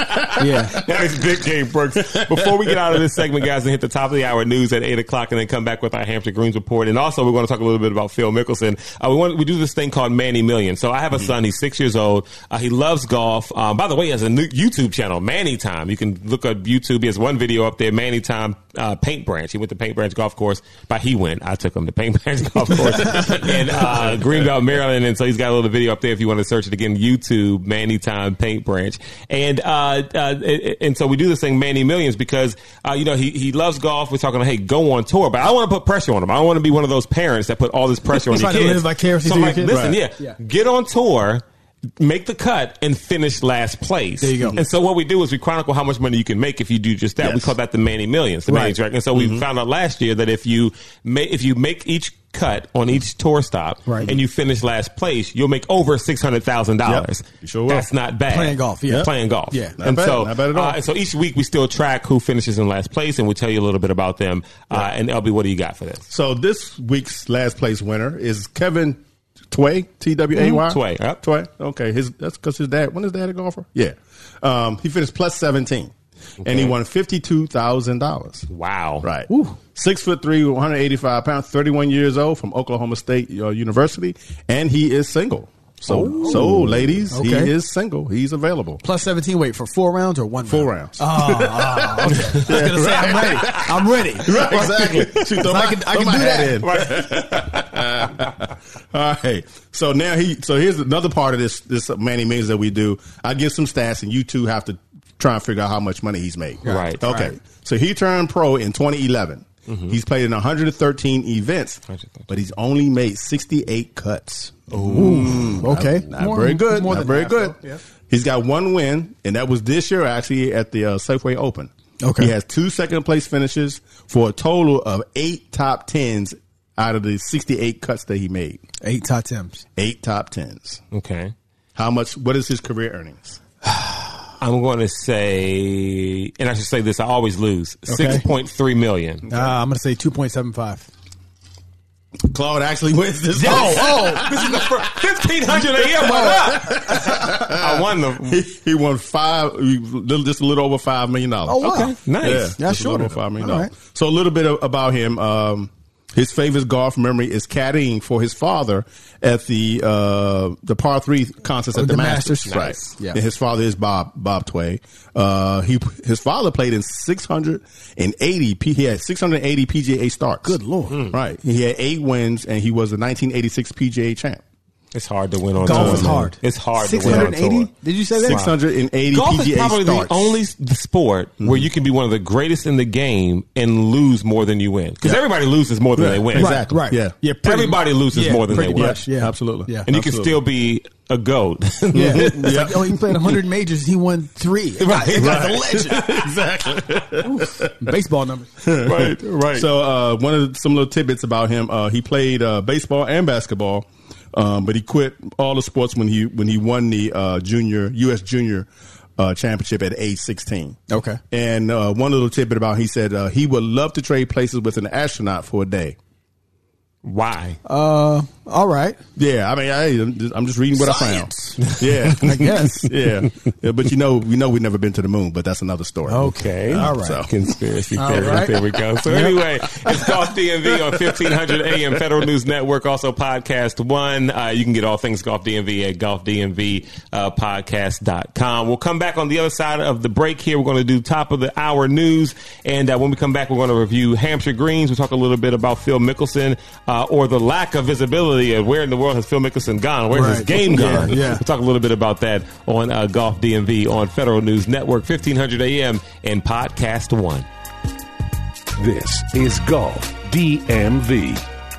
yeah. That is Big Game Brooks. Before we get out of this segment, guys, and hit the top of the hour news at eight o'clock and then come back with our Hampshire Greens report. And also, we're going to talk a little bit about Phil Mickelson. Uh, we want we do this thing called Manny Million. So I have a son. He's six years old. Uh, he loves golf. Um, by the way, he has a new YouTube channel, Manny Time. You can look up YouTube. He has one video up there, Manny Time uh, Paint Branch. He went to Paint Branch Golf Course. By he went. I took him to Paint Branch Golf Course in uh, Greenbelt, Maryland. And so he's got a little video up there if you want to search it again, YouTube, Manny Time Paint Branch. And uh, uh, and so we do this thing, Manny Millions, because, uh, you know, he, he loves golf. We're talking, hey, go on tour. But I don't want to put pressure on him. I don't want to be one of those parents that put all this pressure on He's your trying to kids. live vicariously So through I'm your like, kids. listen, Right. yeah, Yeah. get on tour, make the cut, and finish last place. There you go. And so what we do is we chronicle how much money you can make if you do just that. Yes. We call that the Manny Millions, the Right. Manny track. And so we found out last year that if you ma- if you make each cut on each tour stop Right. and you finish last place, you'll make over six hundred thousand dollars. Yep. You sure will. That's not bad. Playing golf, yeah. Playing golf. Yeah. Not and bad, so, not bad at all. Uh, so each week we still track who finishes in last place, and we tell you a little bit about them. Uh, and L B, what do you got for this? So this week's last place winner is Kevin Tway, T W A Y. Mhm. Tway, yep. Tway. Okay, his that's because his dad. When his dad a golfer? Yeah. Um, he finished plus seventeen, and he Okay. won fifty two thousand dollars. Wow. Right. Six foot three, one hundred eighty five pounds, thirty one years old, from Oklahoma State uh, University, and he is single. So, so ladies, he Okay. is single. He's available. Plus seventeen. Wait, for four rounds or one Four round? rounds. Oh, oh, okay. I was going to say, I'm ready. I'm ready. Right, exactly. Shoot, throw I my- can- I throw can my do hat that. in. All right. So now he. So here's another part of this this Manny Millions that we do. I give some stats, and you two have to try and figure out how much money he's made. Right. Okay. Right. So he turned pro in twenty eleven. Mm-hmm. He's played in one hundred thirteen events, one hundred thirteen. but he's only made sixty-eight cuts. Ooh, okay. Not very good. More Not than very half, good. though. Yeah. He's got one win, and that was this year actually at the uh, Safeway Open. Okay. He has two second place finishes for a total of eight top tens out of the sixty-eight cuts that he made. Eight top tens. Eight top tens. Okay. How much? What is his career earnings? I'm going to say, and I should say this, I always lose, Okay. six point three million. Uh, I'm going to say two point seven five. Claude actually wins this. Oh, oh, this is the first fifteen hundred a year. What up? I won the. He, he won five, little, just a little over five million dollars. Oh, wow. Okay, nice. Yeah, That's just a short little of over five million All dollars. right. So a little bit of, about him. Um, his favorite golf memory is caddying for his father at the uh, the par three contest Oh, at the, the Masters. Masters. Right. Nice. Yeah. And his father is Bob Bob Tway. Uh, he his father played in six hundred eighty. P, he had six hundred eighty P G A starts. Good Lord. Hmm. Right. He had eight wins, and he was the nineteen eighty-six P G A champ. It's hard to win on Golf tour. is man. hard. It's hard to six win on hundred eighty? tour. Did you say that? six hundred eighty Golf P G A is probably starts. the only s- the sport where you can be one of the greatest in the game and lose more than you win. Because Yeah. everybody loses more than Right. they win. Exactly. Right. Yeah. Yeah. pretty Everybody much. loses Yeah, more than they pretty win. much, Yeah. Absolutely. Yeah. And you can Absolutely. still be a GOAT. Yeah. It's like, oh, he played one hundred majors. He won three. Right. It got the legend. Exactly. Baseball numbers. Right, right. So uh, one of the, some little tidbits about him, uh, he played uh, baseball and basketball, um, but he quit all the sports when he when he won the uh, junior U S junior uh, championship at age sixteen. Okay. And uh, one little tidbit about him, he said uh, he would love to trade places with an astronaut for a day. Why? Uh, all right. Yeah, I mean, I, I'm just reading what Science. I found. Yeah, I guess. yeah. yeah, but you know, we know we've never been to the moon, but that's another story. Okay. All right. So. Conspiracy All theory. right. There we go. So anyway, it's Golf D M V on fifteen hundred A M Federal News Network, also Podcast One. Uh, you can get all things Golf D M V at golf d m v podcast dot com. We'll come back on the other side of the break here. We're going to do top of the hour news. And uh, when we come back, we're going to review Hampshire Greens. We'll talk a little bit about Phil Mickelson uh, or the lack of visibility of where in the world has Phil Mickelson gone? Where's right. his game gone? Yeah, yeah. We'll talk a little bit about that on uh, Golf D M V on Federal News Network, fifteen hundred A M and Podcast One. This is Golf D M V.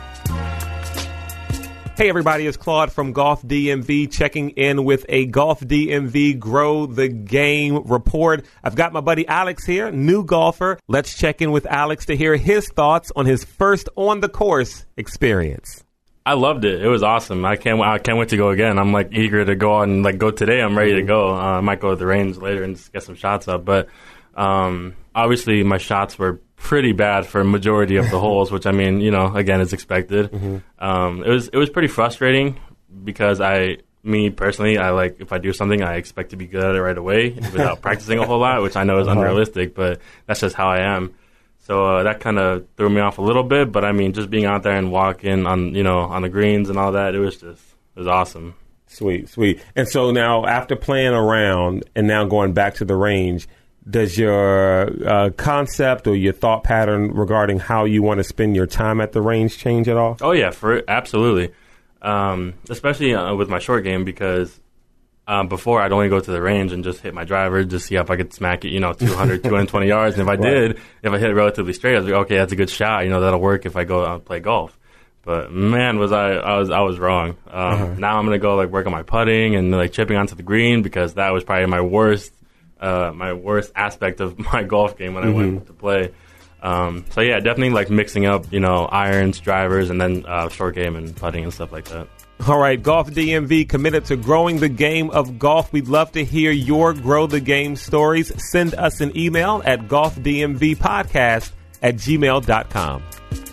Hey everybody, it's Claude from Golf D M V checking in with a Golf D M V Grow the Game report. I've got my buddy Alex here, new golfer. Let's check in with Alex to hear his thoughts on his first on-the-course experience. I loved it. It was awesome. I can't. I can't wait to go again. I'm like eager to go out and like go today. I'm ready to go. Uh, I might go to the range later and just get some shots up. But um, obviously, my shots were pretty bad for a majority of the holes, which I mean, you know, again, is expected. Mm-hmm. Um, it was it was pretty frustrating because I, me personally, I like if I do something, I expect to be good at it right away without practicing a whole lot, which I know is uh-huh. unrealistic, but that's just how I am. So uh, that kind of threw me off a little bit, but I mean, just being out there and walking on, you know, on the greens and all that, it was just, it was awesome. Sweet, sweet. And so now, after playing around and now going back to the range, does your uh, concept or your thought pattern regarding how you want to spend your time at the range change at all? Oh yeah, for absolutely. Um, especially uh, with my short game because Um, before, I'd only go to the range and just hit my driver, just see if I could smack it, you know, two hundred, two hundred twenty yards. And if I right. did, if I hit it relatively straight, I was like, okay, that's a good shot. You know, that'll work if I go out and play golf. But man, was I, I was, I was wrong. Um, uh-huh. Now I'm going to go like work on my putting and like chipping onto the green because that was probably my worst, uh, my worst aspect of my golf game when mm-hmm. I went to play. Um, so yeah, definitely like mixing up, you know, irons, drivers, and then uh, short game and putting and stuff like that. All right, Golf D M V committed to growing the game of golf. We'd love to hear your Grow the Game stories. Send us an email at golf d m v podcast at gmail dot com.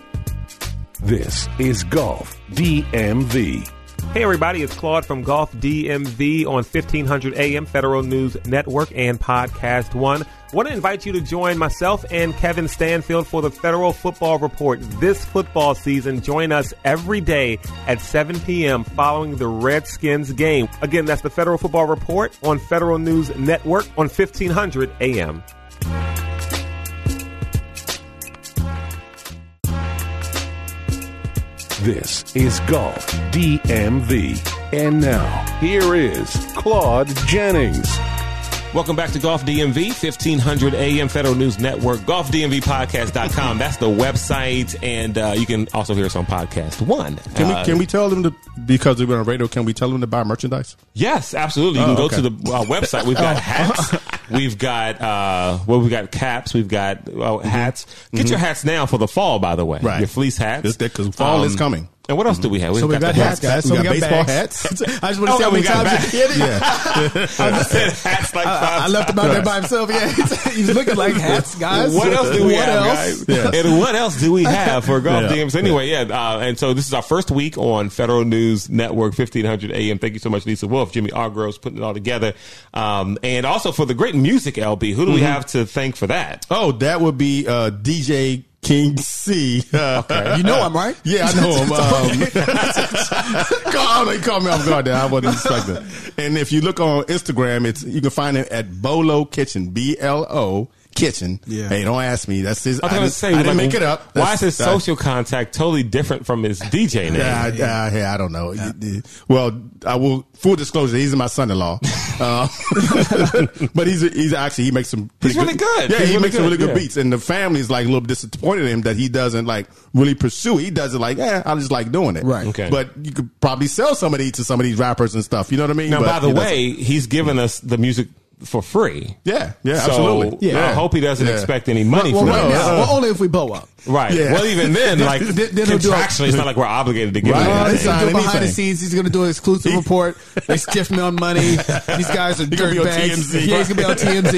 This is Golf D M V. Hey everybody, it's Claude from Golf D M V on fifteen hundred A M Federal News Network and Podcast One. I want to invite you to join myself and Kevin Stanfield for the Federal Football Report this football season. Join us every day at seven p.m. following the Redskins game. Again, that's the Federal Football Report on Federal News Network on fifteen hundred A M. This is Golf D M V. And now, here is Claude Jennings. Welcome back to Golf D M V, fifteen hundred A M Federal News Network, golf d m v podcast dot com. That's the website, and uh, you can also hear us on Podcast One. Can we uh, can we tell them to, because we're on radio, can we tell them to buy merchandise? Yes, absolutely. You oh, can go okay. to the uh, website. We've got hats. We've got, uh, well, we've got caps. We've got uh, hats. Get mm-hmm. your hats now for the fall, by the way. Right. Your fleece hats. Because fall um, is coming. And what else do we have? We've so we got, got hats, guys. So we, we got, got baseball bags. hats. I just want to oh, see how many times bags. you hit it. Yeah. I said hats like five I, I left him out there by himself. Yeah, he's looking like hats, guys. What else do we what have, else? guys? Yes. And what else do we have for Golf yeah. D M? So anyway, yeah. Uh, and so this is our first week on Federal News Network, fifteen hundred A M. Thank you so much, Lisa Wolf, Jimmy Argroves, putting it all together. Um, and also for the great music, L B. Who do we mm-hmm. have to thank for that? Oh, that would be uh, D J King C. Okay. You know him, right? Yeah, I know him. Um, call, they call me off guard there. I wasn't expecting. And if you look on Instagram, it's you can find him at Bolo Kitchen, B L O Kitchen. Yeah. Hey, don't ask me. That's his. I was going to say, I didn't like, make it up. Why That's, is his social contact totally different from his D J name? Yeah, I, I, I don't know. Yeah. Well, I will. Full disclosure, he's my son-in-law. Uh, but he's he's actually he makes some pretty He's really good. Yeah, He's he really makes some good, really good yeah. beats, and the family's like a little disappointed in him that he doesn't like really pursue. He does it like, eh, I just like doing it. Right. Okay. But you could probably sell some of these to some of these rappers and stuff. You know what I mean? Now, But by the he doesn't. way, he's given us the music for free. yeah, yeah, So absolutely. I Yeah. hope he doesn't Yeah. expect any money Well, from right us. now, uh, well, only if we blow up. Right. Yeah. Well, even then, like Then- then he'll do a- contractually, it's not like we're obligated to give Right. him Uh, anything. it's not- He's doing behind the anything. scenes. He's going to do an exclusive report. They stiffed me on money. These guys are gonna be on dirtbags. T M Z. Yeah, he's going to be on T M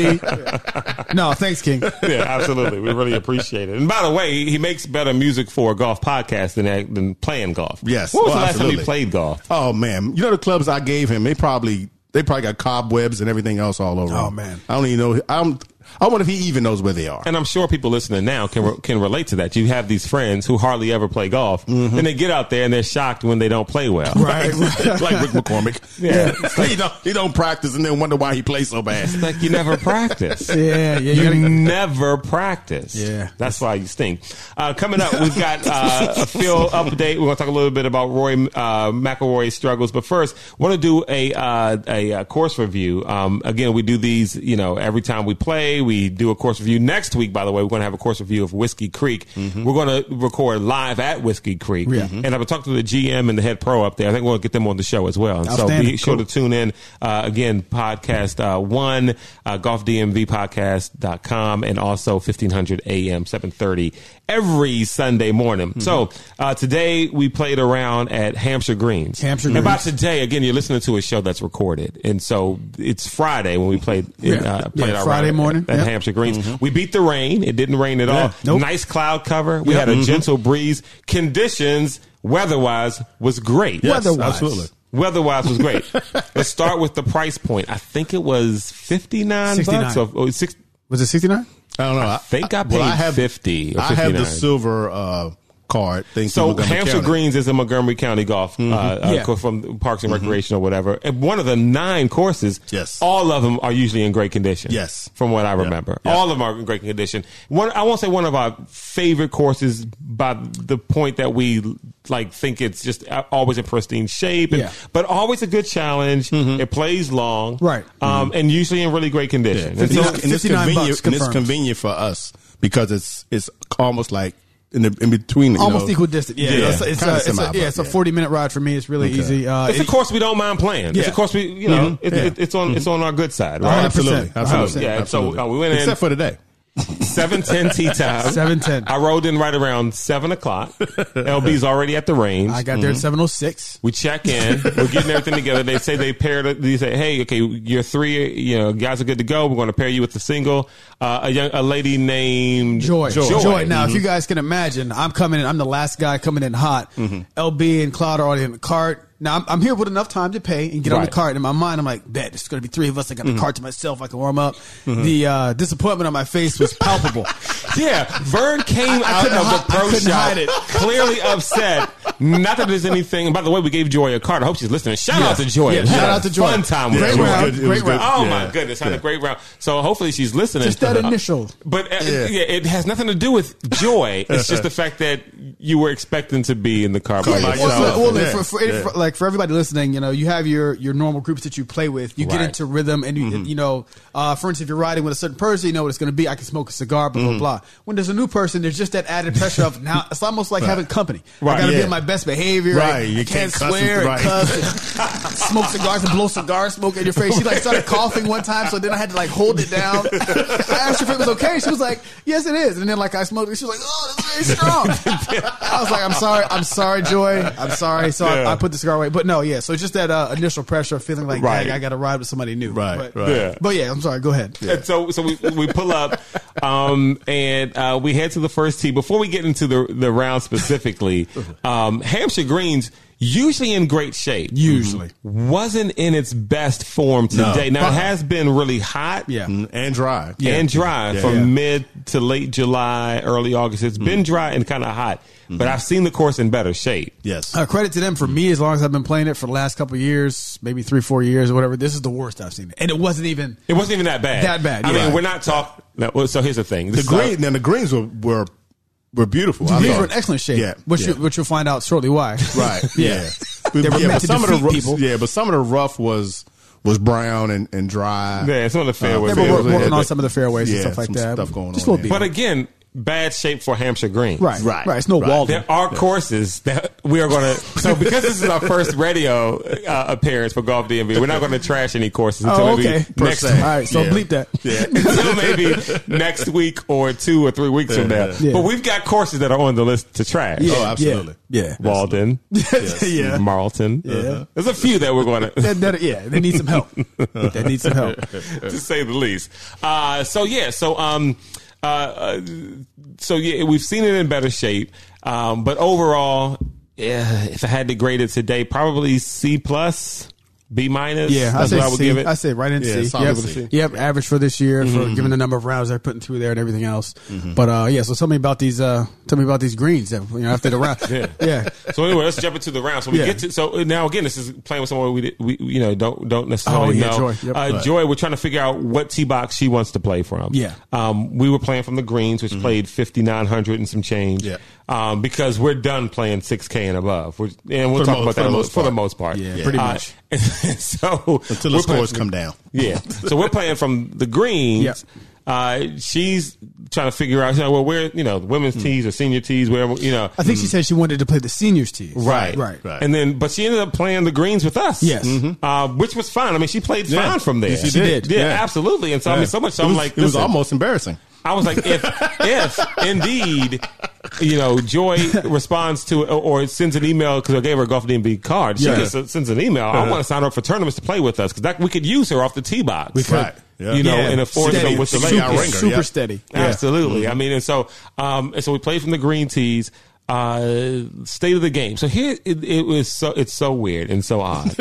Z. No, thanks, King. Yeah, absolutely. We really appreciate it. And by the way, he makes better music for a golf podcast than than playing golf. Yes. When was Oh, the last time absolutely. you played golf? Oh man, you know the clubs I gave him, they probably they probably got cobwebs and everything else all over. Oh, them. man. I don't even know. I'm. I wonder if he even knows where they are. And I'm sure people listening now can re- can relate to that. You have these friends who hardly ever play golf, Mm-hmm. and they get out there and they're shocked when they don't play well. Right, like Rick McCormick. Yeah. he don't he don't practice and then wonder why he plays so bad. Like you never practice. Yeah, yeah. You You gotta, never practice. Yeah. That's why you stink. Uh, coming up, we've got uh, a Phil update. We're going to talk a little bit about Roy uh, McIlroy's struggles. But first, want to do a, uh, a a course review. Um, again, we do these, you know, every time we play. We do a course review. Next week, by the way, we're going to have a course review of Whiskey Creek. Mm-hmm. We're going to record live at Whiskey Creek. Yeah. And I'm going to talk to the G M and the head pro up there. I think we'll get them on the show as well. And so Outstanding. be sure Cool. to tune in. Uh, again, podcast uh, one, uh, golf d m v podcast dot com, and also fifteen hundred A M, seven thirty every Sunday morning. Mm-hmm. So uh, today we played around at Hampshire Greens. Hampshire And by Greens. today, again, you're listening to a show that's recorded. And so it's Friday when we played, in, Yeah. uh, played Yeah, our Friday round morning. at, at Yep. Hampshire Greens. We beat the rain. It didn't rain at all. Nope. Nice cloud cover. We Yep. had a gentle breeze. Conditions, weather-wise, was great. Yes, Weather-wise. absolutely. Weather-wise was great. Let's start with the price point. I think it was fifty-nine sixty-nine. bucks or, or six. was it sixty-nine? I don't know. I think I paid well, I have, fifty or I have the fifty-nine. silver uh, card. Thing So from Montgomery Hampshire County. Greens is in Montgomery County Golf, uh, uh, Yeah. from Parks and Recreation or whatever. And one of the nine courses, Yes. all of them are usually in great condition. Yes. from what I remember, Yeah. all of them are in great condition. One, I won't say one of our favorite courses by the point that we like think it's just always in pristine shape, and, Yeah. but always a good challenge. It plays long, Right. Um, and usually in really great condition. And And so- it's, and it's fifty-nine convenient. bucks And it's confirmed. convenient for us because it's it's almost like in the in between. You Almost know. equal distance. Yeah, Yeah. it's, it's, Kinda a, it's, a, semi, yeah, it's a but yeah. forty minute ride for me. It's really Okay. easy. Uh, It's a it- course we don't mind playing. It's Yeah. a course we, you know, it, Yeah. it, it's on it's on our good side, right? one hundred Absolutely, percent. absolutely. Yeah, so, absolutely. uh, we went in- except for today. seven ten tee time. seven ten. I rolled in right around seven o'clock. L B's already at the range. I got there at seven oh six. We check in. We're getting everything together. They say they paired. They say, "Hey, okay, you're three. You know, guys are good to go. We're going to pair you with a single." Uh, a young, a lady named Joy. Joy. Joy. Now, if you guys can imagine, I'm coming in, I'm the last guy coming in hot. L B and Cloud are already in the cart. Now, I'm, I'm here with enough time to pay and get on the Right. cart. In my mind, I'm like, bet, there's going to be three of us. I got the cart to myself. I can warm up. The uh, disappointment on my face was palpable. Yeah, Vern came I out couldn't of hi- the pro I couldn't shop hide it. clearly upset. Not that there's anything. And by the way, we gave Joy a card. I hope she's listening. Shout Yeah. out to Joy. Yeah, We shout had a out to Joy. Fun time with Great Joy. round. It was Great good. round. Oh Yeah. my goodness, had Yeah. a great round. So hopefully she's listening. Just that Uh, initial. But uh, Yeah. yeah, it has nothing to do with joy. It's just the fact that you were expecting to be in the car by Yeah, yourself. yourself. Well, well, Yeah. for, for, Yeah. for- like for everybody listening, you know, you have your your normal groups that you play with. You get Right. into rhythm, and you you know, uh, for instance, if you're riding with a certain person, you know what it's going to be. I can smoke a cigar, blah blah blah. When there's a new person, there's just that added pressure of now. It's almost like having company. Right. I got to be Yeah. in my best behavior. Right. I, You I can't can't cuss swear and- and right. cuss, and smoke cigars and blow cigar smoke in your face. She like started coughing one time, so then I had to like hold it down. I asked her if it was okay. She was like, "Yes, it is." And then like I smoked it. She was like, "Oh, that's very strong." I was like, "I'm sorry, I'm sorry, Joy, I'm sorry." So Yeah. I, I put the cigar away. But no, yeah. So it's just that uh, initial pressure of feeling like, Right. "Dang, I got to ride with somebody new." Right, But, right. Yeah. but yeah, I'm sorry. Go ahead. And so, so we, we pull up, um, and uh, we head to the first tee. Before we get into the the round specifically, um, Hampshire Greens usually in great shape. Usually. wasn't in its best form today. No. Now it has been really hot. Yeah. Mm, and dry. And dry Yeah. from Yeah. mid to late July, early August. It's been dry and kind of hot, but I've seen the course in better shape. Yes. Uh, credit to them for me. As long as I've been playing it for the last couple of years, maybe three, four years or whatever. This is the worst I've seen it, and it wasn't even. It wasn't even that bad. That bad, I yeah. mean, we're not talking. No, so here's the thing. The This is- green. Now the greens were were, were beautiful. I These thought. were in excellent shape. Yeah. which yeah. you, which you'll find out shortly why. Right. Yeah. Yeah. They were yeah, meant but to some of the defeat rough, people. Yeah, but some of the rough was was brown and, and dry. Yeah, some of the fairways. Yeah, Uh, but we're fairways, working yeah, on some of the fairways yeah, and stuff like some that. stuff going Just on, a little yeah. bit. But again, bad shape for Hampshire Green. Right, Right, right. It's no right. Walden. There are courses that we are going to. So because this is our first radio uh, appearance for Golf D M V, we're not going to trash any courses until Oh, maybe okay. next. Per se. All right, so Yeah. bleep that. Yeah. Until maybe next week or two or three weeks from now. Yeah. But we've got courses that are on the list to trash. Yeah, Oh, absolutely. Yeah. Walden, yeah. Marlton. Yeah. There's a few that we're going to. That, that, yeah, they need some help. They need some help. to say the least. Uh, so yeah, so um, uh, uh, so yeah, we've seen it in better shape, um, but overall, yeah, if I had to grade it today, probably C plus, B minus. Yeah, I that's say what I would C. give it. I say right in Yeah, C. solid Yep. C. Yep, average for this year for given the number of rounds they're putting through there and everything else. But uh, yeah, so tell me about these. Uh, tell me about these greens. That, you know, after the round. Yeah. yeah. So anyway, let's jump into the round. So we Yeah. get to so now again, this is playing with someone we, we you know don't don't necessarily Oh, yeah, know. Joy. Yep. Uh, Right. Joy, we're trying to figure out what tee box she wants to play from. Yeah. um, we were playing from the greens, which played fifty nine hundred and some change. Yeah. um, because we're done playing six K and above. We're, and we'll For the talk most- about that for the a little- most for the part. most part. Yeah, pretty Uh, much. so Until the we're playing scores from come down. yeah. So we're playing from the greens. Yep. Uh, she's trying to figure out, you know, well, where, you know, the women's tees or senior tees, wherever, you know. I think she said she wanted to play the seniors tees. Right. Right. Right. And then, but she ended up playing the greens with us. Yes. Uh, which was fine. I mean, she played Yeah. fine from there. She She did. Yeah, Yeah. absolutely. And so, I mean, so much so it I'm was, like, it was listen, almost embarrassing. I was like, if, if indeed, you know, Joy responds to or, or sends an email because I gave her a Golf D M V card, she Yeah. just sends an email. I want to sign her up for tournaments to play with us because we could use her off the tee box. We could. Right. Yeah. You know, Yeah. and afford Steady. her with the Steady. ladies. Ringer, Super yeah. steady. Absolutely. I mean, and so, um, and so we played from the green tees. Uh, state of the game. So here it, it was so it's so weird and so odd.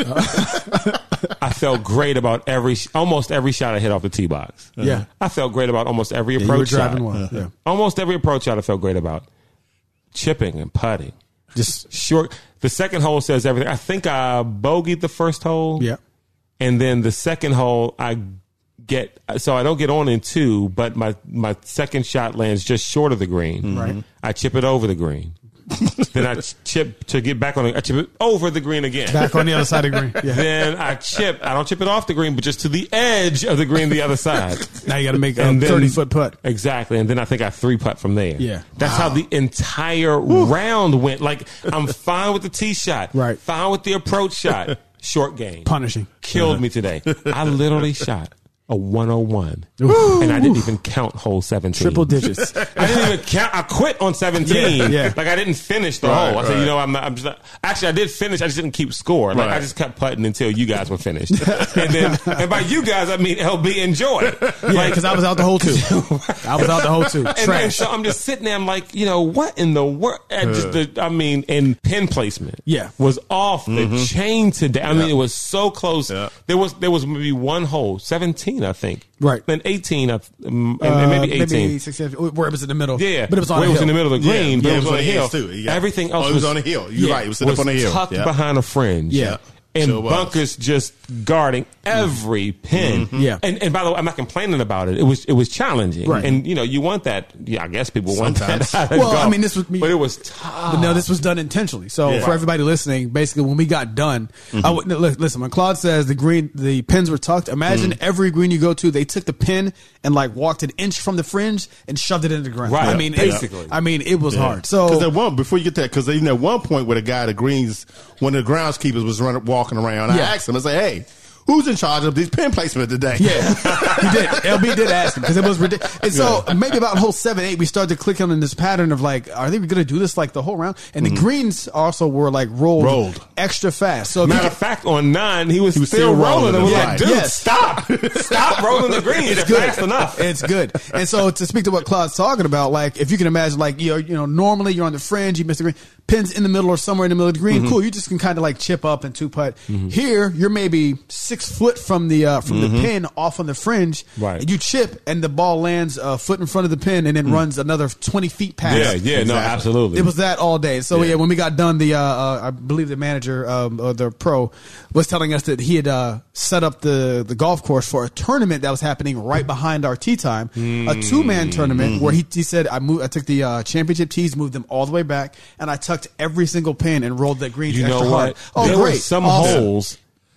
I felt great about every almost every shot I hit off the tee box. Yeah. I felt great about almost every Yeah, you approach were driving shot. one. Yeah. Almost every approach shot I felt great about. Chipping and putting. Just Short. The second hole says everything. I think I bogeyed the first hole. yeah. And then the second hole, I get so I don't get on in two, but my my second shot lands just short of the green. Right. I chip it over the green. Then I chip to get back on it. I chip it over the green again. Back on the other side of the green. Yeah. Then I chip. I don't chip it off the green, but just to the edge of the green, the other side. Now you got to make a And then- thirty foot putt. Exactly. And then I think I three putt from there. Yeah. That's how the entire round went. Like, I'm fine with the tee shot. Right. Fine with the approach shot. Short game. Punishing. Killed me today. I literally shot a one oh one. And I didn't even count hole seventeen. Triple digits. I didn't even count. I quit on seventeen. Yeah, yeah. Like, I didn't finish the Right, hole. I said, right. you know, I'm, not, I'm just not. Actually, I did finish. I just didn't keep score. Like, Right. I just kept putting until you guys were finished. And then, and by you guys, I mean L B and Joy. Yeah, because I was out the whole two. I was out the whole two. And then, Trash. so I'm just sitting there. I'm like, you know, what in the world? Just the, I mean, and pin placement, Yeah. was off the chain today. I mean, it was so close. Yeah. There was there was maybe one hole, seventeen, I think. Right. Then eighteen, uh, um, and, Uh, and maybe eighteen. Maybe sixteen, where it was in the middle. Yeah, But it was on where a it was hill. in the middle of the green, Yeah, but yeah, it was on a hill. too. You got- Everything else oh, it was on a hill. You're yeah, right. It was sitting was up on a hill. tucked Yeah. behind a fringe. Yeah. And Sure was. bunkers just guarding every pin. Yeah. And and by the way, I'm not complaining about it. It was it was challenging. Right. And you know, you want that. Yeah, I guess people want Sometimes. that. out of Well, I golf. mean, this was me- but it was tough. But no, this was done intentionally. So Yeah. for everybody listening, basically, when we got done, I would, no, li- listen. When Claude says the green, the pins were tucked. Imagine every green you go to, they took the pin and like walked an inch from the fringe and shoved it into the ground. Right. I mean, Basically. it, I mean, it was hard. So Because at one before you get that, because even at one point where the guy, the greens, one of the groundskeepers was running, walking around, I Yeah. asked him, I said, "Hey, who's in charge of these pin placement today?" yeah, he did. L B did ask him because it was ridiculous. And so maybe about hole seven, eight, we started to click on in this pattern of like, are they going to do this like the whole round? And the greens also were like rolled, Rolled. extra fast. So if Matter you of fact, on nine, he was, was still, still rolling. rolling. And was Yeah. like, dude, Yes. stop. Stop rolling the greens. It's fast enough. It's good. And so to speak to what Claude's talking about, like if you can imagine, like you know, you know, normally you're on the fringe, you miss the green, pins in the middle or somewhere in the middle of the green, cool. You just can kind of like chip up and two putt. Here, you're maybe six foot from the uh, from the pin off on the fringe, Right. And you chip, and the ball lands a foot in front of the pin, and then runs another twenty feet past. Yeah, yeah, no, Exactly. absolutely. It was that all day. So yeah, Yeah. when we got done, the uh, uh, I believe the manager, um, or the pro, was telling us that he had uh, set up the the golf course for a tournament that was happening right behind our tee time, a two man tournament where he he said I moved, I took the uh, championship tees, moved them all the way back, and I tucked every single pin and rolled the greens You extra know hard. what? Oh, there great! were some Awesome. holes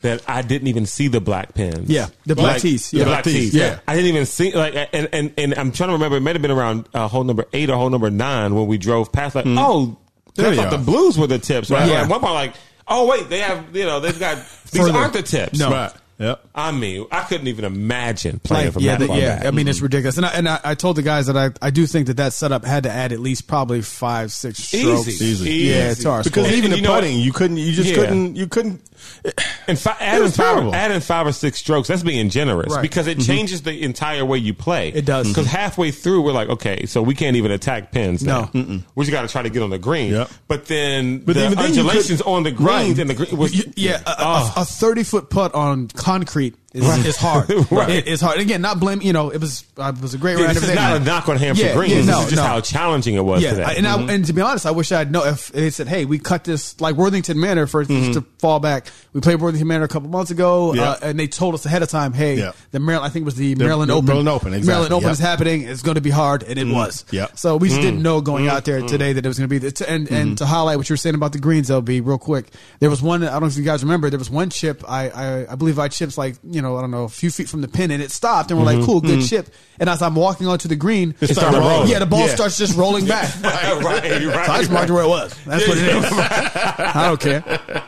that I didn't even see the black pins. Yeah, the black Like, tees. The Yeah. black Black tees, tees. yeah. I didn't even see like, and and and I'm trying to remember. It might have been around uh, hole number eight or hole number nine when we drove past. Like, oh, There I you thought the are. blues were the tips. Right? Yeah. At one point, like, oh wait, they have you know they've got these Further. aren't the tips. No. Right. Yep. I mean, I couldn't even imagine playing Like, from yeah, that the, far yeah. back. I mean, it's ridiculous. And I, and I, I told the guys that I, I do think that that setup had to add at least probably five, six strokes. Easy, Easy. Yeah, it's hard. Because And- even and the you know what? putting, you couldn't. You just Yeah. couldn't. You couldn't. And fi- adding, was five, terrible. adding five or six strokes, that's being generous Right. because it changes the entire way you play. It does. Because halfway through, we're like, okay, so we can't even attack pins now. No. We just got to try to get on the green. Yep. But then But the even then you undulations could- on the greens Right. and the green was, Y- yeah, a, oh. a, a thirty foot putt on concrete is, is hard. Right. It- it's hard. Again, not blame. You know, it was uh, it was a great Yeah, round. this is everything. not a knock on Hampshire Yeah, Greens. yeah, this no, is just no. how challenging it was Yeah, today. I- and I, and to be honest, I wish I'd know if they said, "Hey, we cut this like Worthington Manor for just to fall back." We played Worthington Manor a couple months ago, Yeah. uh, and they told us ahead of time, "Hey, Yeah. the Maryland, I think it was the Maryland the Open, Maryland Open, exactly. Maryland Open Yep. is happening. It's going to be hard," and it was. Yep. So we just didn't know going out there today that it was going to be. The, and and to highlight what you were saying about the greens, L B, real quick, there was one. I don't know if you guys remember. There was one chip. I I, I believe I chipped like you know I don't know a few feet from the pin, and it stopped, and we're like, "Cool, good chip." And as I'm walking onto the green, It started rolling. yeah, the ball Yeah. starts just rolling back. right, right, So I just marked it where it was. That's what it is. I don't care.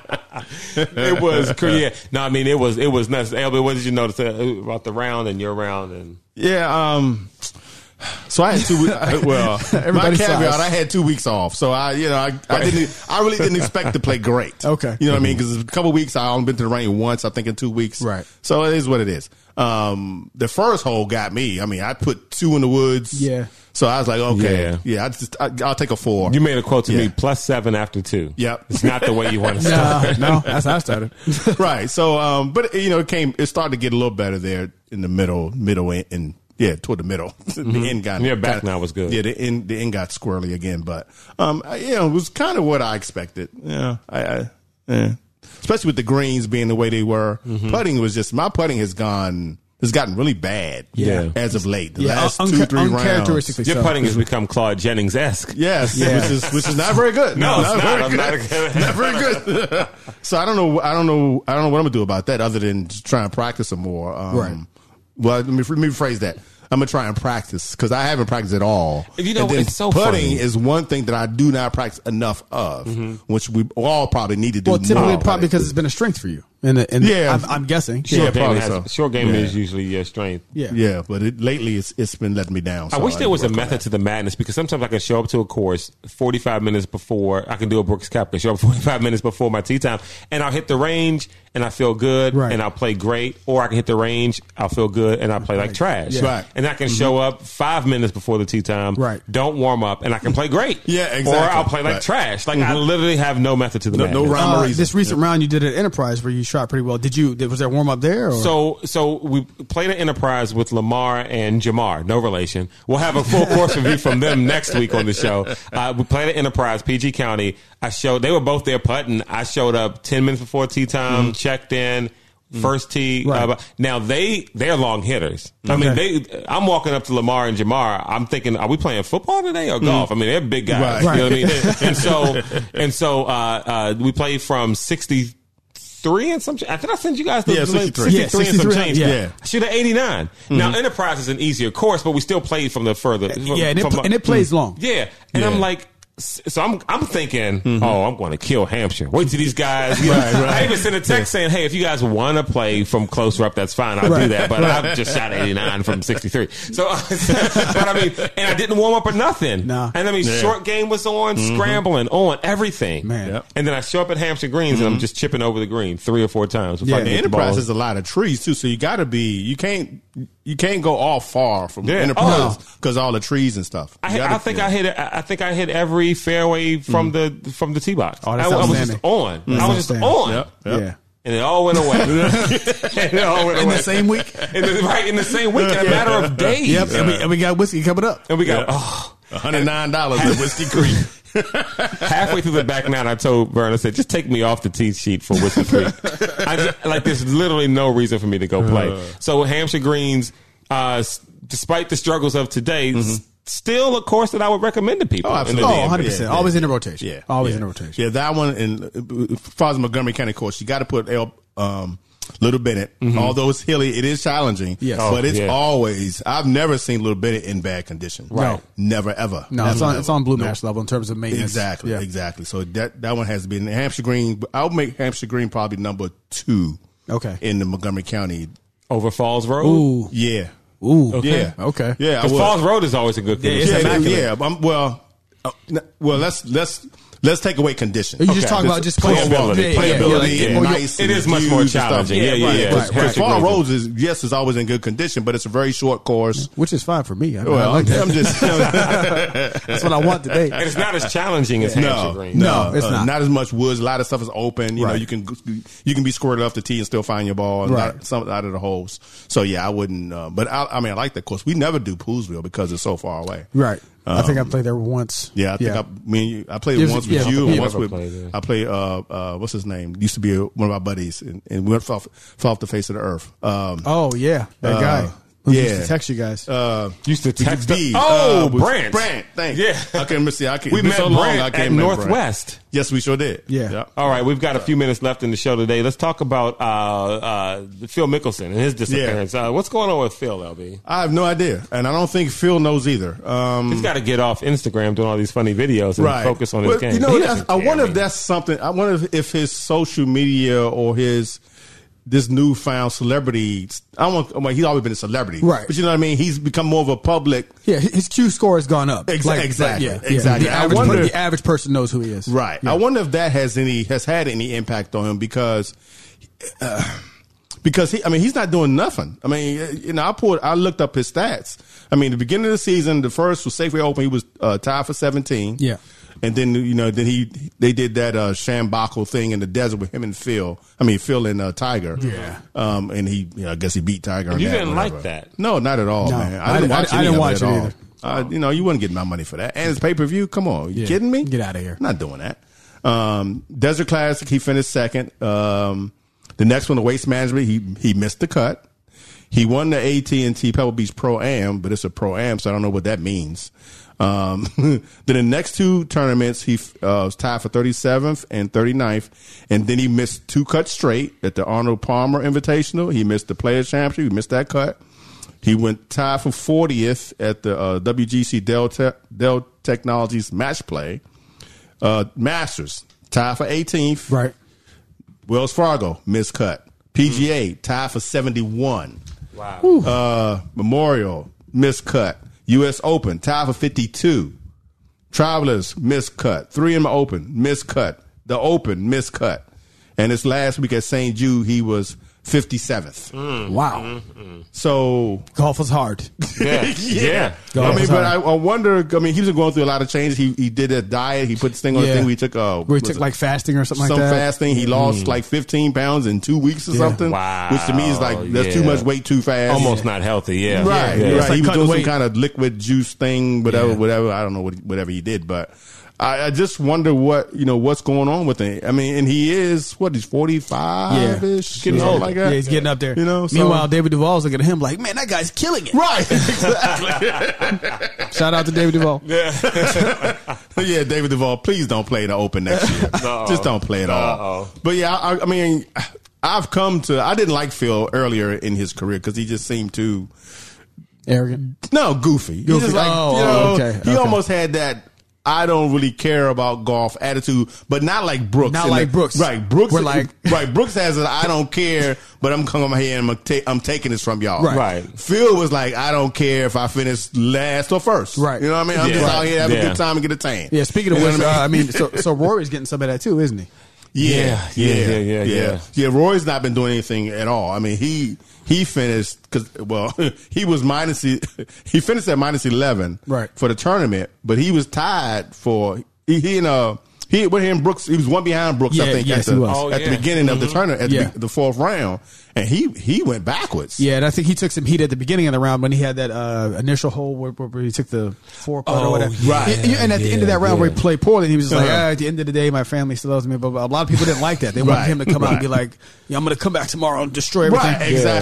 It was crazy. Yeah. No, I mean, it was, it was nuts. Albert, what did you notice uh, about the round and your round? And Yeah. Um. So I had two. we- I- Well, my Everybody's caveat, size. I had two weeks off, so I, you know, I, I didn't. I really didn't expect to play great. Okay. You know what I mean? Because a couple weeks, I only been to the rain once. I think in two weeks. Right. So it is what it is. Um. The first hole got me. I mean, I put two in the woods. Yeah. So I was like, okay, Yeah. yeah. I just, I, I'll take a four. you made a quote to Yeah. me, plus seven after two. Yep. It's not the way you want to No, start. no, that's how I started. Right. So, um, but you know, it came. It started to get a little better there in the middle, middle, and, and yeah, toward the middle. The end got Yeah, back got- now was good. Yeah, the end, the end got squirrely again, but um, I- you know, it was kind of what I expected. Yeah, I, I yeah. Especially with the greens being the way they were. Mm-hmm. Putting was just my putting has gone. Has gotten really bad. Yeah. as of late. The Yeah, last unca- two, three rounds. uncharacteristically Your so. putting has become Claude Jennings esque. Yes, Yeah. which is which is not very good. No, it's not. very I'm good. not a good- Not very good. So I don't know. I don't know. I don't know what I'm gonna do about that, other than just try and practice some more. Um, Right. Well, let me, let me rephrase that. I'm gonna try and practice because I haven't practiced at all. You know, And then it's so putting funny. is one thing that I do not practice enough of, which we all probably need to do. Well, typically, more. probably because it's been a strength for you. And, and Yeah. I'm, I'm guessing. Yeah, Short game, probably has, so. short game Yeah. is usually your strength. Yeah. Yeah, but it, lately it's it's been letting me down. I so wish there was a need to work on method to the madness because sometimes I can show up to a course forty-five minutes before I can do a Brooks Cup. I can show up forty-five minutes before my tee time and I'll hit the range and I feel good Right. and I'll play great, or I can hit the range, I'll feel good and I'll play like trash. Yeah. Right. And I can show up five minutes before the tee time, Right. don't warm up, and I can play great. Yeah, exactly. Or I'll play like Right. trash. Like I literally have no method to the No- no madness. rhyme or Uh, reason. this recent round you did at Enterprise where you shot pretty well. Did you? Did, was there warm up there? Or? So, so we played an Enterprise with Lamar and Jamar, no relation. We'll have a full course review from them next week on the show. Uh, we played an Enterprise, P G County. I showed, they were both there putting. I showed up ten minutes before tee time, checked in, first tee. Right. Uh, now they, they're long hitters. I mean, Okay. they, I'm walking up to Lamar and Jamar. I'm thinking, are we playing football today or golf? I mean, they're big guys. Right. You know what I mean? and so, and so, uh, uh, we played from sixty, Three and some. I think I sent you guys the Yeah, the- sixty-three. Yeah, and some sixty-three, change. yeah. Yeah. I should have eighty-nine. Now Enterprise is an easier course, but we still played from the further. From, yeah, and it, from, pl- and it plays long. yeah, and Yeah. I'm like. So I'm I'm thinking, oh, I'm going to kill Hampshire. Wait till these guys. You know, Right, right. I even sent a text saying, hey, if you guys want to play from closer up, that's fine. I'll do Right, that. But I just shot eighty-nine from sixty-three. So, but I mean, and I didn't warm up or nothing. No. And I mean, Yeah. short game was on, scrambling on, everything. Man. Yep. And then I show up at Hampshire Greens and I'm just chipping over the green three or four times. before I Yeah. can The hit the Enterprise ball. has a lot of trees too, so you got to be. You can't. You can't go off far from Yeah. Enterprise Oh. because all the trees and stuff. I, You hit, gotta- I think yeah. I hit. I think I hit every fairway from the from the tee box. Oh, that's I, I was just outstanding. on. That's I was just outstanding. on, Yep, yep. Yeah. and it all went away. And it all went In away the same week. In the, right in the same week, in a matter of days. Yep. And we, and we got whiskey coming up. And we got Yeah. oh, one hundred nine dollars at Whiskey Creek. halfway through the back nine. I told Vern, I said, just take me off the tee sheet for Whiskey Creek. I just, like, there's literally no reason for me to go play. So Hampshire Greens, uh, s- despite the struggles of today. S- Still a course that I would recommend to people. Oh, in the absolutely. Oh, D M V. one hundred percent. Yeah, Always yeah. in a rotation. Yeah, Always yeah. in a rotation. Yeah, that one and uh, as far as Montgomery County course, you got to put L, Um, Little Bennett, mm-hmm. although it's hilly, it is challenging. Yes. but Oh, it's yeah. always. I've never seen Little Bennett in bad condition. Right. Never ever. No, never, it's on ever. it's on Blue No. Mash level in terms of maintenance. Exactly, Yeah. exactly. So that that one has to be in Hampshire Green. I'll make Hampshire Green probably number two. Okay. In the Montgomery County. Over Falls Road? Ooh. Yeah. Ooh. Yeah. Okay. Yeah. I Because would. Falls Road is always a good Yeah, condition. it's Yeah, immaculate. yeah. Um, well, uh, n- well, let's let's let's take away condition. You just Okay. talk about just Playability. Yeah, yeah, yeah, Playability yeah. and Or you- nice. It and is much views more and stuff. challenging. Yeah, yeah, yeah. Because Hampshire Fall Green. Roads is yes, is always in good condition, but it's a very short course. Which is fine for me. I, mean, I Well, like that. I'm just That's what I want today. And it's not as challenging as Hampshire no, Green. no, No, it's uh, not. not as much woods. A lot of stuff is open. You know, Right. you can you can be squirted off the tee and still find your ball. And Right. not, some out of the holes. So yeah, I wouldn't. Uh, but I, I mean, I like that course. We never do Poolsville because it's so far away. Right. I think I Um, played there once. Yeah, I think I, me and you, I played Yes, once yeah. with you, Yeah. and once Never with played there. I played. Uh, uh, what's his name? Used to be a, one of our buddies, and, and we went fell, fell off the face of the earth. Um, Oh yeah, that Uh, guy who used yeah. to text you guys. uh, Used to text B. us- Oh, uh, was- Brant. Brant. Thanks. Yeah. I can remember. See, I can. We it's been met so long, Brant I at can't remember Brant. Northwest. Yes, we sure did. Yeah. All right, we've got a few minutes left in the show today. Let's talk about uh, uh, Phil Mickelson and his disappearance. Uh, what's going on with Phil, L B? I have no idea, and I don't think Phil knows either. Um, He's got to get off Instagram doing all these funny videos and right. focus on his Well, game. You know, He that's- doesn't I care, wonder mean. if that's something. I wonder if, if his social media or his this newfound celebrity. I don't want. Well, he's always been a celebrity, Right. But you know what I mean. He's become more of a public. Yeah, his Q score has gone up. Exa- Like- exactly, like, yeah, exactly. The I average, wonder- the average person knows who he is. Right. Yeah. I wonder if that has any has had any impact on him because uh, because he I mean he's not doing nothing. I mean, you know, I pulled I looked up his stats. I mean, the beginning of the season, the first was Safeway Open, he was uh, tied for seventeen. Yeah. And then you know, then he they did that uh Shambuckle thing in the desert with him and Phil. I mean Phil and uh, Tiger. Yeah. Um and he you know, I guess he beat Tiger. on You that, didn't whatever. like that? No, not at all, No. man. I I didn't didn't- watch I any didn't of watch it it at all. either. Uh, you know, you wouldn't get my money for that. And it's pay per view. Come on, you Yeah. kidding me? Get outta here. I'm not doing that. Um, Desert Classic, he finished second. Um, the next one, the Waste Management, he he missed the cut. He won the A T and T Pebble Beach Pro Am, but it's a Pro Am, so I don't know what that means. Um, then the next two tournaments, he uh, was tied for thirty-seventh and thirty-ninth, and then he missed two cuts straight at the Arnold Palmer Invitational. He missed the Players Championship. He missed that cut. He went tied for fortieth at the uh, W G C Dell, Te- Dell Technologies Match Play. Uh, Masters, tied for eighteenth. Right. Wells Fargo, miscut. P G A, tied for seventy-one. Wow. Uh, Memorial, miscut. U S Open, tied for fifty-two. Travelers, miscut. three M Open, miscut. The Open, miscut. And this last week at Saint Jude, he was fifty-seventh. Wow. So Golf was hard. Yeah. yeah. I mean, was but hard. I, I wonder. I mean, he was going through a lot of changes. He he did a diet. He put this thing on Yeah. the thing. We took uh, Where he was took it like fasting or something some like that. fasting. He lost like fifteen pounds in two weeks or Yeah. something. Wow. Which to me is like that's too Yeah. much weight too fast. Almost not healthy. Yeah. Right, Yeah. right. It's like he was cutting doing weight. some kind of liquid juice thing, whatever, Yeah. whatever. I don't know what whatever he did, but I, I just wonder what you know what's going on with him. I mean, and he is what he's forty five ish, Getting something older. like that. Yeah, he's getting up there. You know, so- Meanwhile, David Duvall's looking at him like, man, that guy's killing it. Right, exactly. Shout out to David Duvall. Yeah, David Duvall, please don't play the Open next year. Uh-oh. Just don't play it all. Uh-oh. But yeah, I, I mean, I've come to. I didn't like Phil earlier in his career because he just seemed too Arrogant. no goofy. He Goofy. just like Oh, you know, okay, he okay. almost had that. I don't really care about golf attitude, but not like Brooks. Not And like the- Brooks. right? Brooks, We're like- right. Brooks has it. I don't care, but I'm coming here and I'm, ta- I'm taking this from y'all. Right. Right. Phil was like, I don't care if I finish last or first. Right. You know what I mean? I'm Yeah. just Right. out here having Yeah. a good time and get a tan. Yeah, speaking of You know which, what uh, I mean, so, so Rory's getting some of that too, isn't he? Yeah, Yeah, yeah, yeah, yeah. Yeah, Roy's not been doing anything at all. I mean, he he finished because well, he was minus he finished at minus eleven Right. for the tournament, but he was tied for he, he and uh he with him Brooks. He was one behind Brooks. I Yeah, think yes, at, he the, was. Oh, at yeah. the beginning of the tournament at Yeah. the, be- the fourth round, and he he went backwards. Yeah, and I think he took some heat at the beginning of the round when he had that uh, initial hole where, where he took the four putt Oh, or whatever. right. And, and at the end of that Yeah, round where yeah. he played poorly, he was just like, Uh-huh. ah, at the end of the day, my family still loves me. But a lot of people didn't like that. They wanted Right, him to come out and be right. like, yeah, I'm going to come back tomorrow and destroy everything. Right, exactly,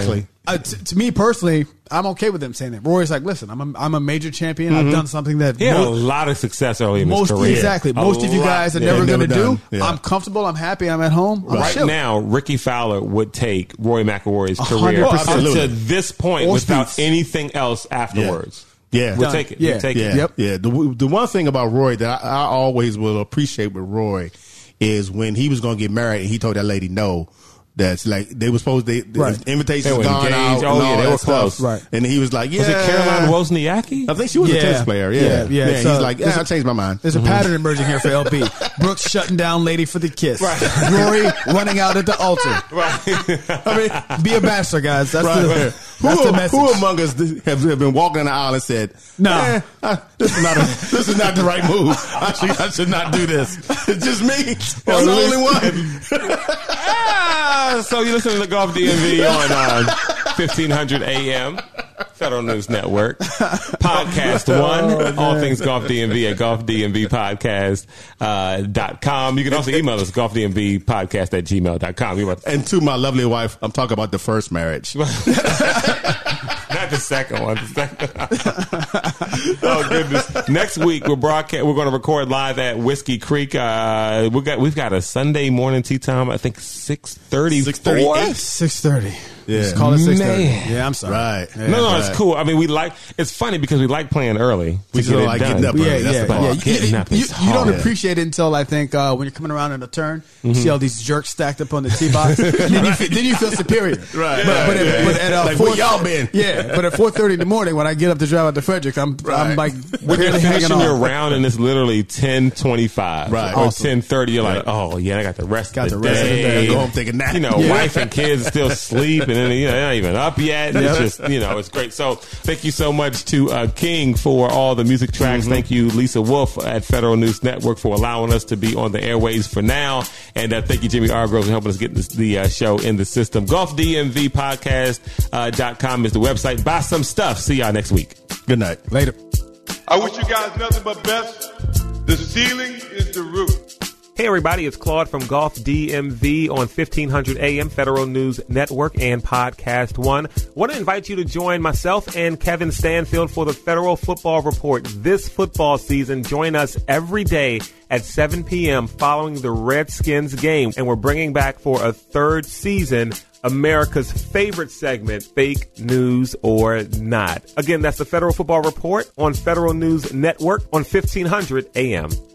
Uh, t- to me personally, I'm okay with them saying that. Rory's like, listen, I'm a, I'm a major champion. Mm-hmm. I've done something that he had mo- a lot of success early in most his career. exactly. A most of you guys are lot. never Yeah, going to never do. done. Yeah. I'm comfortable. I'm happy. I'm at home. I'm Right chill. now, Ricky Fowler would take Rory McIlroy's one career hundred up percent. to this point All without speeds. anything else afterwards. Yeah. We'll Done. take it. Yeah. We'll take Yeah, it. Yep. yeah. The the one thing about Roy that I, I always will appreciate with Roy is when he was going to get married and he told that lady no. That's like they were supposed to. The Right. invitations They were gone engaged. out. Oh, and yeah, all they that were stuff. close. Right. And he was like, "Yeah." Was it Caroline Wozniacki? I think she was Yeah. a tennis player. Yeah, Yeah, yeah. yeah. So he's like, there's "Yeah, a- I changed my mind." There's a pattern emerging here for L B. Brooks shutting down lady for the kiss. Right. Rory running out at the altar. Right. I mean, be a bachelor, guys. That's Right. the, Who, that's the message. who among us have, have been walking down the aisle and said, No. eh, uh, this is not a, this is not the right move. I should, I should not do this." It's just me. I'm the only one. Ah, so you listen to the Golf D M V on um, fifteen hundred A M, Federal News Network. Podcast one, all things Golf D M V at golf d m v podcast dot com. You can also email us, golf d m v podcast at gmail dot com. You're about to- And to my lovely wife, I'm talking about the first marriage. Not the second one. The second. Oh goodness! Next week we're broadcast. We're going to record live at Whiskey Creek. Uh, we got we've got a Sunday morning tea time. I think six thirty. six thirty-eight. six thirty. Yeah. Just call it six thirty. Man. Yeah, I'm sorry. Right. Yeah. No, no, Right. it's cool. I mean, we like. It's funny because we like playing early. We to just get don't it like done. getting up early. Yeah, That's yeah, the problem. yeah. Getting You, up you, is you don't hard. appreciate it until I think uh, when you're coming around in a turn, you see all these jerks stacked up on the tee box. then, you feel, then you feel superior. Right. But, but, at, but at uh, Like, four, where y'all been? Yeah, but at four thirty in the morning when I get up to drive out to Frederick, I'm I'm Right. like When you're barely hanging finishing your on. round and it's literally ten twenty-five Right. or Awesome. ten thirty, you're like, oh yeah, I got the rest Got of the the rest of the day. day. Go home, take a nap. You know, Yeah. wife and kids still sleep, and then you know, they're not even up yet. And It's Yep. just, you know, it's great. So thank you so much to uh, King for all the music tracks. Mm-hmm. Thank you, Lisa Wolf at Federal News Network, for allowing us to be on the airways for now. And uh, thank you, Jimmy Argrove, for helping us get this, the uh, show in the system. golf d m v podcast dot com is the website. Buy some stuff. See y'all next week. Good night. Later. I wish you guys nothing but best. The ceiling is the roof. Hey everybody, it's Claude from Golf D M V on fifteen hundred A M Federal News Network and Podcast One. Want to invite you to join myself and Kevin Stanfield for the Federal Football Report this football season. Join us every day at seven p.m. following the Redskins game. And we're bringing back for a third season America's favorite segment, Fake News or Not. Again, that's the Federal Football Report on Federal News Network on fifteen hundred A M.